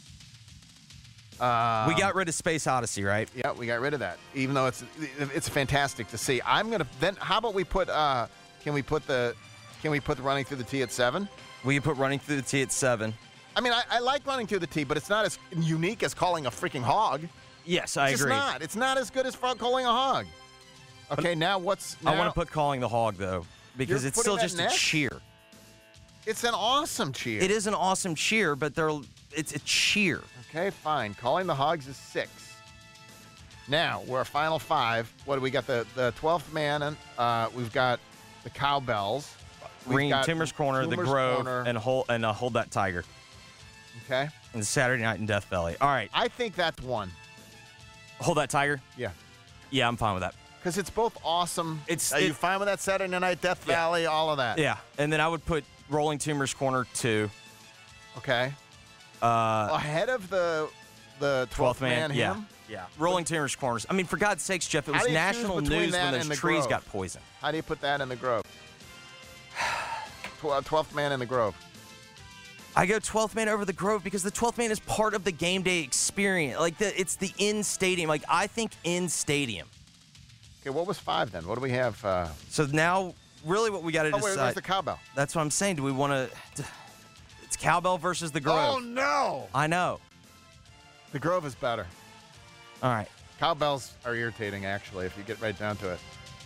Um, we got rid of Space Odyssey, right? Yeah, we got rid of that. Even though it's it's fantastic to see. I'm gonna then. How about we put? Uh, can we put the? Can we put the Running Through the T at seven? We can put Running Through the T at seven. I mean, I, I like Running Through the T, but it's not as unique as calling a freaking hog. Yes, I it's agree. It's not. It's not as good as calling a hog. Okay, but now what's? Now, I want to put Calling the Hog though, because it's still just next? a cheer. It's an awesome cheer. It is an awesome cheer, but they're it's a cheer. Okay, fine. Calling the Hogs is six. Now, we're final five. What do we got? The the twelfth man, and uh, we've got the Cowbells. We've Ring, got Timmer's Corner, Toomer's the Grove, Corner. and hold and uh, Hold That Tiger. Okay. And Saturday Night in Death Valley. All right. I think that's one. Hold That Tiger? Yeah. Yeah, I'm fine with that. Because it's both awesome. It's Are it, you fine with that Saturday Night Death yeah. Valley, all of that? Yeah. And then I would put Rolling Timber's Corner two. Okay. Uh, Ahead of the the twelfth man, yeah. hymn? Yeah. Rolling Timber's Corners. I mean, for God's sakes, Jeff, it How was do you national choose between news that when and those the trees Grove? got poisoned. How do you put that in the Grove? twelfth man in the Grove. I go twelfth man over the Grove because the twelfth man is part of the game day experience. Like, the, it's the in-stadium. Like, I think in-stadium. Okay, what was five then? What do we have? Uh... So now, really what we got to oh, decide. wait, where's the cowbell? That's what I'm saying. Do we want to... It's Cowbell versus the Grove. Oh, no. I know. The Grove is better. All right. Cowbells are irritating, actually, if you get right down to it.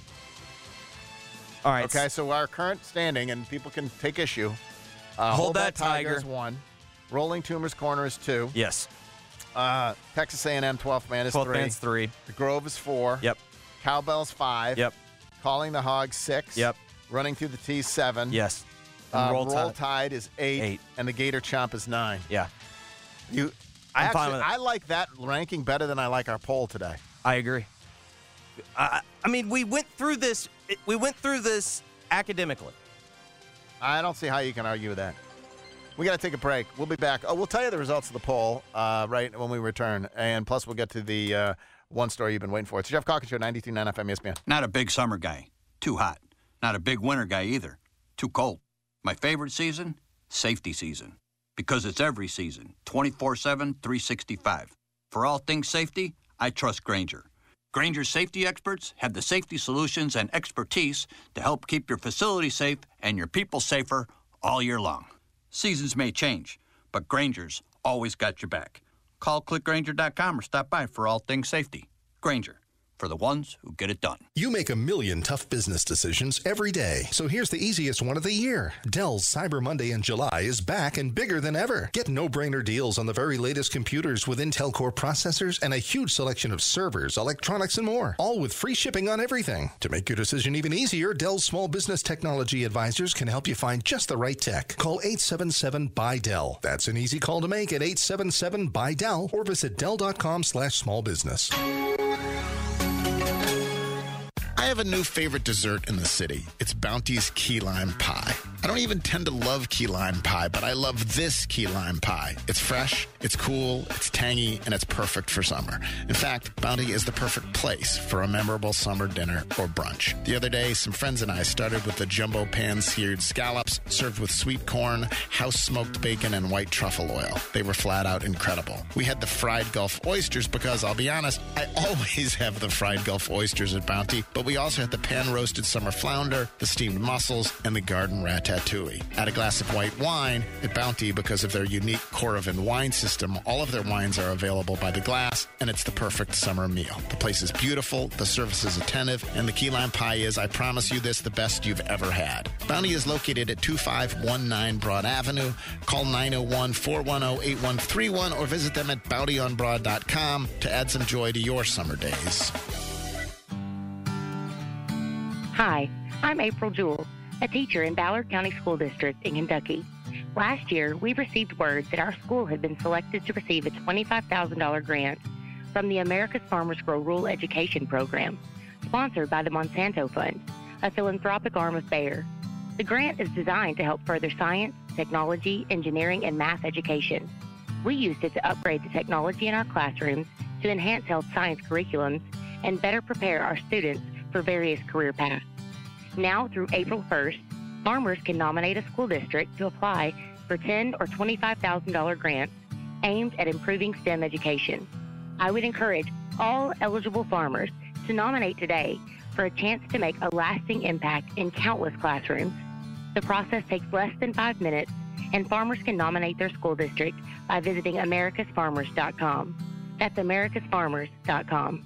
All right. Okay, so our current standing, and people can take issue. Uh, Hold That Tiger Tiger is one. Rolling Tumors Corner is two. Yes. Uh, Texas A and M twelfth man is twelfth three. man's three. The Grove is four. Yep. Cowbell's five. Yep. Calling the Hog six. Yep. Running Through the T seven. Yes. Uh, Roll Roll Tide. Tide is eight, Eight. and the Gator Chomp is nine. Yeah. You, I I'm fine actually, with it. I like that ranking better than I like our poll today. I agree. I, I mean, we went through this. We went through this academically. I don't see how you can argue with that. We got to take a break. We'll be back. Oh, we'll tell you the results of the poll uh, right when we return, and plus we'll get to the uh, one story you've been waiting for. It's Jeff Calkins Show, ninety-two point nine F M E S P N. Not a big summer guy. Too hot. Not a big winter guy either. Too cold. My favorite season? Safety season. Because it's every season, twenty-four seven, three sixty-five. For all things safety, I trust Grainger. Grainger's safety experts have the safety solutions and expertise to help keep your facility safe and your people safer all year long. Seasons may change, but Grainger's always got your back. Call click grainger dot com or stop by for all things safety. Grainger, for the ones who get it done. You make a million tough business decisions every day. So here's the easiest one of the year. Dell's Cyber Monday in July is back and bigger than ever. Get no-brainer deals on the very latest computers with Intel Core processors and a huge selection of servers, electronics, and more. All with free shipping on everything. To make your decision even easier, Dell's Small Business Technology Advisors can help you find just the right tech. Call eight seven seven, B Y Dell. That's an easy call to make at eight seven seven, B Y Dell or visit Dell dot com slash small business. I have a new favorite dessert in the city. It's Bounty's Key Lime Pie. I don't even tend to love key lime pie, but I love this key lime pie. It's fresh, it's cool, it's tangy, and it's perfect for summer. In fact, Bounty is the perfect place for a memorable summer dinner or brunch. The other day, some friends and I started with the jumbo pan-seared scallops served with sweet corn, house-smoked bacon, and white truffle oil. They were flat out incredible. We had the fried Gulf oysters because, I'll be honest, I always have the fried Gulf oysters at Bounty, but we also had the pan-roasted summer flounder, the steamed mussels, and the garden ratatouille. Add a glass of white wine at Bounty because of their unique Coravin wine system. All of their wines are available by the glass, and it's the perfect summer meal. The place is beautiful, the service is attentive, and the key lime pie is, I promise you this, the best you've ever had. Bounty is located at two five one nine Broad Avenue. Call nine oh one, four one oh, eight one three one or visit them at bounty on broad dot com to add some joy to your summer days. Hi, I'm April Jewell, a teacher in Ballard County School District in Kentucky. Last year, we received word that our school had been selected to receive a twenty-five thousand dollars grant from the America's Farmers Grow Rural Education Program, sponsored by the Monsanto Fund, a philanthropic arm of Bayer. The grant is designed to help further science, technology, engineering, and math education. We used it to upgrade the technology in our classrooms to enhance health science curriculums and better prepare our students for various career paths. Now through April first, farmers can nominate a school district to apply for ten thousand dollars or twenty-five thousand dollars grants aimed at improving STEM education. I would encourage all eligible farmers to nominate today for a chance to make a lasting impact in countless classrooms. The process takes less than five minutes, and farmers can nominate their school district by visiting americas farmers dot com. That's americas farmers dot com.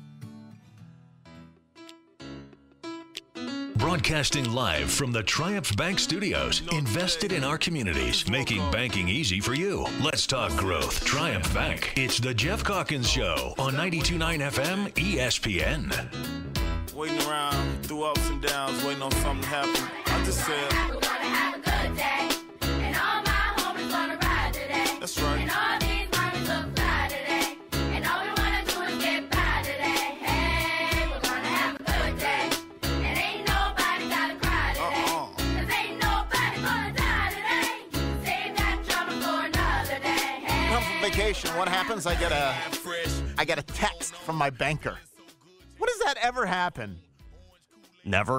Broadcasting live from the Triumph Bank Studios, invested in our communities, making banking easy for you. Let's talk growth. Triumph Bank. It's the Jeff Calkins Show on ninety-two point nine F M E S P N. Waiting around through ups and downs, waiting on something to happen. I just said, we're gonna have a good day, and all my homies gonna ride today. That's right. And all these mommies look fly today, and all we wanna do is get by today. Hey, we're gonna have a good day, and ain't nobody gotta cry today. Uh-uh. Cause ain't nobody gonna die today. You can save that trouble for another day. Hey. Come from vacation, what happens? I get a, I get a text from my banker. When does that ever happen? Never.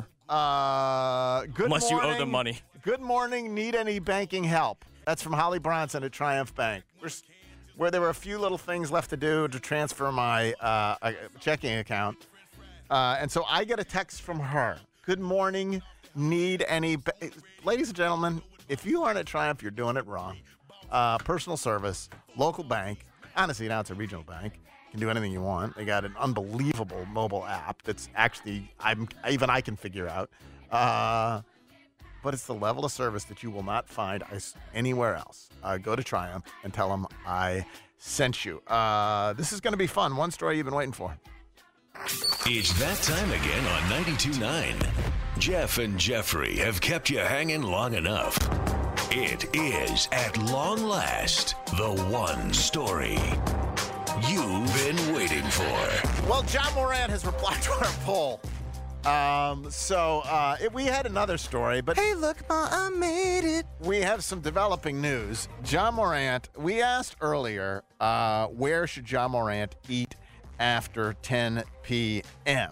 Uh, good Unless morning, you owe them money. Good morning. Need any banking help? That's from Holly Bronson at Triumph Bank. We're, where there were a few little things left to do to transfer my uh, uh, checking account. Uh, and so I get a text from her. Good morning. Need any... Ba-? Ladies and gentlemen, if you aren't at Triumph, you're doing it wrong. Uh, personal service, local bank. Honestly, now it's a regional bank. You can do anything you want. They got an unbelievable mobile app that's actually I'm even I can figure out. Uh, but it's the level of service that you will not find anywhere else. Uh, go to Triumph and tell them I sent you. Uh, this is going to be fun. One story you've been waiting for. It's that time again on ninety-two point nine. Jeff and Jeffrey have kept you hanging long enough. It is, at long last, the one story you've been waiting for. Well, John Morant has replied to our poll. Um, so uh, it, we had another story, but hey, look, Ma, I made it. We have some developing news. John Morant. We asked earlier, uh, where should John Morant eat after ten p.m.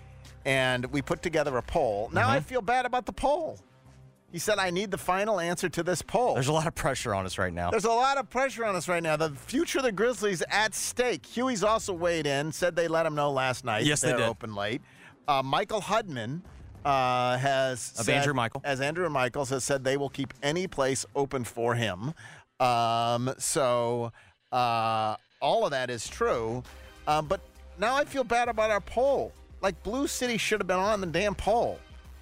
and we put together a poll. Now mm-hmm. I feel bad about the poll. He said, I need the final answer to this poll. There's a lot of pressure on us right now. There's a lot of pressure on us right now. The future of the Grizzlies at stake. Huey's also weighed in, said they let him know last night. Yes, they They're did. open late. Uh, Michael Hudman uh, has Of said, Andrew Michael. as Andrew Michaels has said, they will keep any place open for him. Um, so uh, all of that is true. Um, but now I feel bad about our poll. Like, Blue City should have been on the damn poll.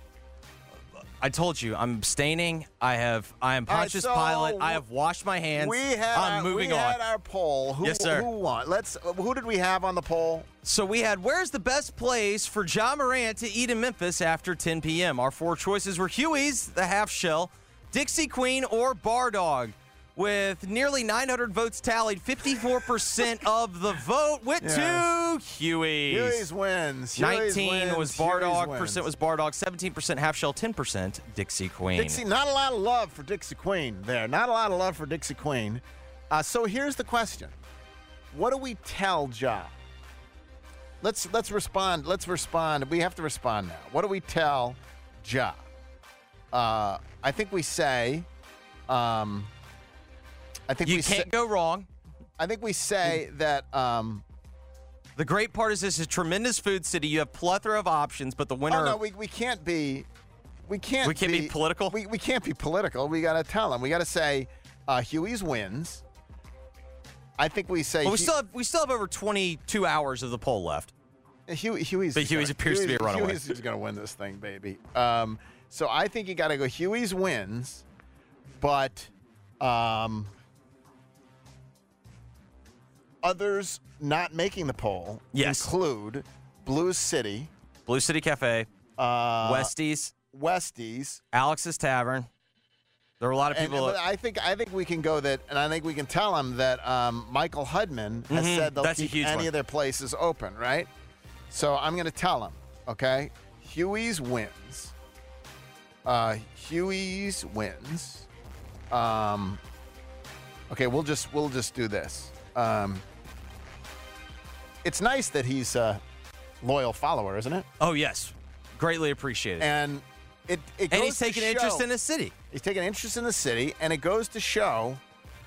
I told you, I'm abstaining. I have, I am Pontius All right, so Pilate. I have washed my hands. We had I'm our, moving we on. had our poll. Who, Yes, sir. Who won? Let's. Who did we have on the poll? So we had, where's the best place for John Morant to eat in Memphis after ten p.m.? Our four choices were Huey's, the half shell, Dixie Queen, or Bar Dog. With nearly nine hundred votes tallied, fifty-four percent of the vote went Yes. to Huey's. Huey's wins. Huey's nineteen wins. was Bar Huey's Dog, wins. percent was Bar Dog, seventeen percent half shell, ten percent Dixie Queen. Dixie, not a lot of love for Dixie Queen there. Not a lot of love for Dixie Queen. Uh, so here's the question: what do we tell Ja? Let's let's respond. Let's respond. We have to respond now. What do we tell Ja? Uh, I think we say. Um, I think You we can't say, go wrong. I think we say that. Um, The great part is this is a tremendous food city. You have plethora of options, but the winner. Oh no, we we can't be. We can't. We can't be political? We we can't be political. We got to tell them. We got to say uh, Huey's wins. I think we say. Well, we Hu- still have we still have over twenty-two hours of the poll left. Huey, Huey's. But Huey's gonna- appears to be a Huey's- runaway. Huey's going to win this thing, baby. Um, so I think you got to go. Huey's wins, but um, others not making the poll Yes. include Blue City, Blue City Cafe, uh, Westies, Westies. Alex's Tavern. There were a lot of And- people. but I think I think we can go that, and I think we can tell them that um, Michael Hudman has Mhm, said they'll that's a keep huge any one. of their places open, right? So I'm going to tell them, okay? Huey's wins. Uh, Huey's wins. Um, okay, we'll just we'll just do this. Um, it's nice that he's a loyal follower, isn't it? Oh yes, greatly appreciated. And it, it And goes he's to taking interest show- in the city. He's taking interest in the city, and it goes to show,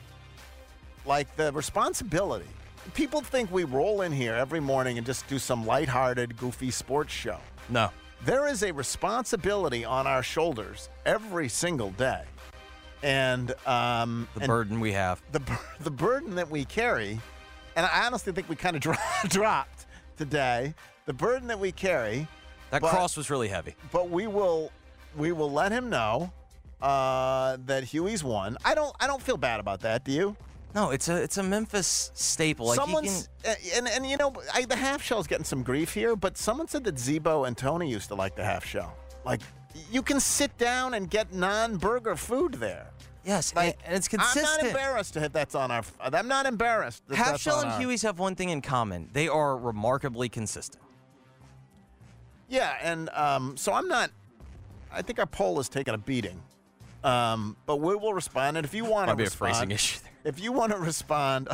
like, the responsibility. People think we roll in here every morning and just do some lighthearted, goofy sports show. No. There is a responsibility on our shoulders every single day. And um, The and burden we have. the bur- the burden that we carry, and I honestly think we kind of dro- dropped today. The burden that we carry. That but- cross was really heavy. But we will we will let him know uh, that Huey's won. I don't I don't feel bad about that. Do you? No, it's a it's a Memphis staple. Like he Someone's uh, and and you know I, the half shell's getting some grief here, but someone said that Zebo and Tony used to like the half shell. Like you can sit down and get non-burger food there. Yes, Like, and it's I'm not consistent. embarrassed to hit that's on our. I'm not embarrassed. That Half that's Shell on and our- Huey's have one thing in common. They are remarkably consistent. Yeah, and um, so I'm not. I think our poll is taking a beating, um, but we will respond. And if you want to Might be a respond, phrasing issue there. if you want to respond,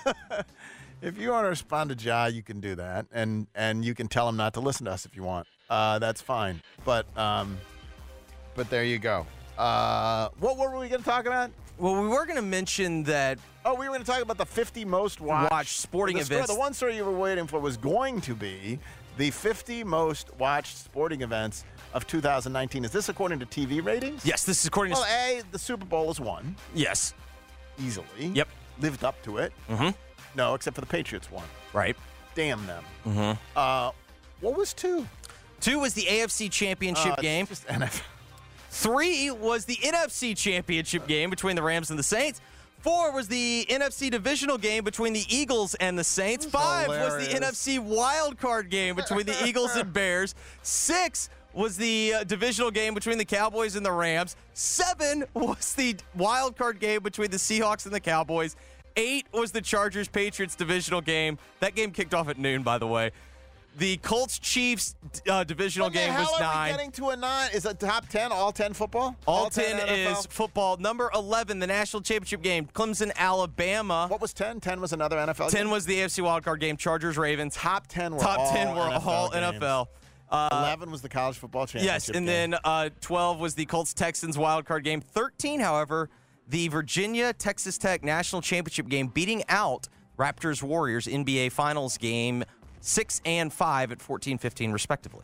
if you want to respond to Ja, you can do that, and and you can tell him not to listen to us if you want. Uh, that's fine. But um, but there you go. Uh, what were we going to talk about? Well, we were going to mention that. Oh, we were going to talk about the fifty most watched, Watched sporting the story- events. The one story you were waiting for was going to be the fifty most watched sporting events of two thousand nineteen. Is this according to T V ratings? Yes, this is according to. Well, A, the Super Bowl is one. Yes. Easily. Yep. Lived up to it. Mm-hmm. No, except for the Patriots won. Right. Damn them. Mm-hmm. Uh, what was two? Two was the A F C Championship Uh, it's game. just N F L. Three was the N F C Championship game between the Rams and the Saints. Four was the N F C divisional game between the Eagles and the Saints. Five was hilarious. the N F C wild card game between the Eagles and Bears. Six was the uh, divisional game between the Cowboys and the Rams. Seven was the wild card game between the Seahawks and the Cowboys. Eight was the Chargers-Patriots divisional game. That game kicked off at noon, by the way. The Colts-Chiefs uh, divisional When the game was hell are we nine. getting to a nine? Is it top ten? All ten football? All ten N F L? is football. Number eleven, the national championship game, Clemson, Alabama. What was ten? ten was another N F L ten game? was the A F C wildcard game, Chargers, Ravens. Top ten were Top all ten were N F L all games. N F L. Uh, eleven was the college football championship yes, and game. then uh, twelve was the Colts-Texans wildcard game. thirteen, however, the Virginia-Texas Tech national championship game, beating out Raptors-Warriors N B A Finals game six and five at fourteen fifteen, respectively.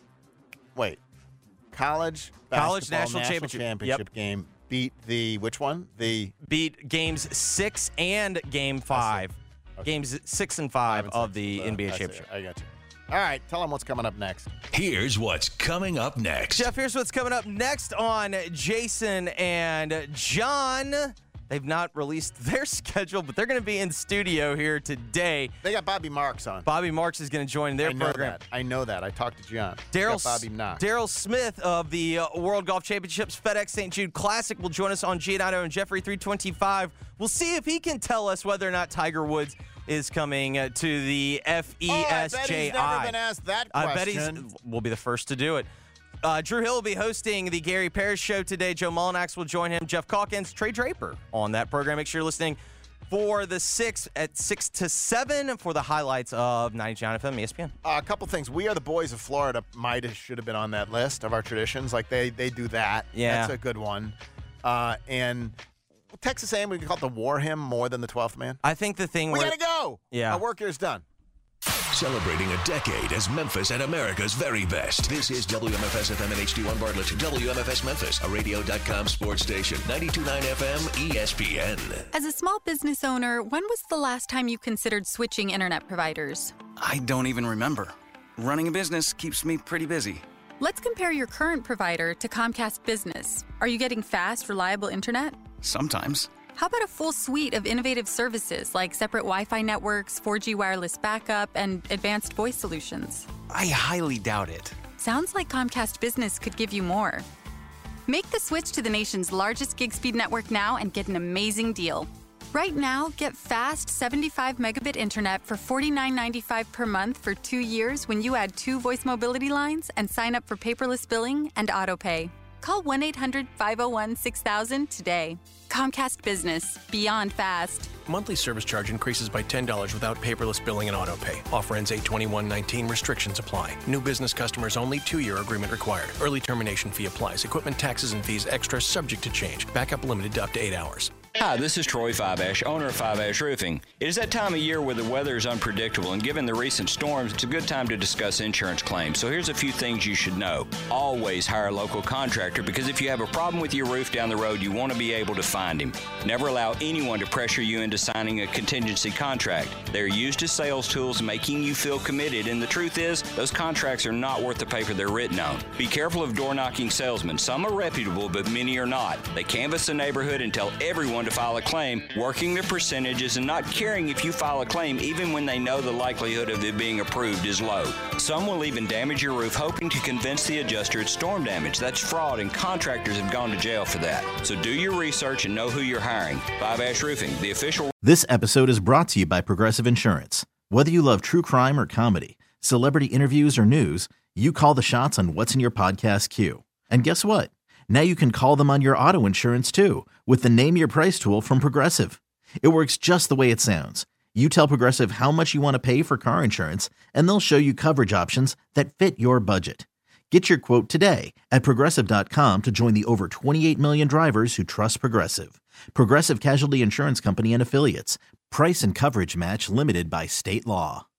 Wait. College College basketball national championship. championship Yep. game beat the which one? The Beat games six and game five. Games six and five of the N B A I see. championship. I got you. All right, tell them what's coming up next. Here's what's coming up next. Jeff, here's what's coming up next on Jason and John. They've not released their schedule, but they're going to be in studio here today. They got Bobby Marks on. Bobby Marks is going to join their I know program. that. I know that. I talked to John. Daryl Got Bobby Knox. Daryl Smith of the uh, World Golf Championships FedEx Saint Jude Classic will join us on Giordano and Jeffrey three twenty-five. We'll see if he can tell us whether or not Tiger Woods is coming uh, to the F E S J I. Oh, I bet he's never been asked that I bet question. he's will be the first to do it. Uh, Drew Hill will be hosting the Gary Parrish Show today. Joe Mullinax will join him. Jeff Calkins, Trey Draper on that program. Make sure you're listening for the six at six to seven for the highlights of ninety-nine F M E S P N. Uh, a couple things. We Are the Boys of Florida might have should have been on that list of our traditions. Like they they do that. Yeah. That's a good one. Uh, and Texas A and M, we can call it the War Hymn more than the twelfth Man. I think the thing We where gotta go. Yeah. Our work here is done. Celebrating a decade as Memphis at America's very best. This is W M F S F M and H D one Bartlett. W M F S Memphis, a radio dot com sports station. ninety-two point nine F M E S P N. As a small business owner, when was the last time you considered switching internet providers? I don't even remember. Running a business keeps me pretty busy. Let's compare your current provider to Comcast Business. Are you getting fast, reliable internet? Sometimes. How about a full suite of innovative services like separate Wi-Fi networks, four G wireless backup, and advanced voice solutions? I highly doubt it. Sounds like Comcast Business could give you more. Make the switch to the nation's largest gig speed network now and get an amazing deal. Right now, get fast seventy-five megabit internet for forty-nine ninety-five per month for two years when you add two voice mobility lines and sign up for paperless billing and autopay. Call one eight hundred five oh one six thousand today. Comcast Business. Beyond fast. Monthly service charge increases by ten dollars without paperless billing and autopay. Offer ends eight twenty-one nineteen. Restrictions apply. New business customers only. Two-year agreement required. Early termination fee applies. Equipment taxes and fees extra subject to change. Backup limited to up to eight hours. Hi, this is Troy Five Ash, owner of Five Ash Roofing. It is that time of year where the weather is unpredictable, and given the recent storms, it's a good time to discuss insurance claims. So here's a few things you should know. Always hire a local contractor, because if you have a problem with your roof down the road, you want to be able to find him. Never allow anyone to pressure you into signing a contingency contract. They're used as sales tools, making you feel committed, and the truth is, those contracts are not worth the paper they're written on. Be careful of door-knocking salesmen. Some are reputable, but many are not. They canvass the neighborhood and tell everyone to file a claim, working their percentages and not caring if you file a claim even when they know the likelihood of it being approved is low. Some will even damage your roof hoping to convince the adjuster it's storm damage. That's fraud, and contractors have gone to jail for that. So do your research and know who you're hiring. Five Ash Roofing, the official... This episode is brought to you by Progressive Insurance. Whether you love true crime or comedy, celebrity interviews or news, you call the shots on what's in your podcast queue. And guess what? Now you can call them on your auto insurance too, with the Name Your Price tool from Progressive. It works just the way it sounds. You tell Progressive how much you want to pay for car insurance, and they'll show you coverage options that fit your budget. Get your quote today at Progressive dot com to join the over twenty-eight million drivers who trust Progressive. Progressive Casualty Insurance Company and Affiliates. Price and coverage match limited by state law.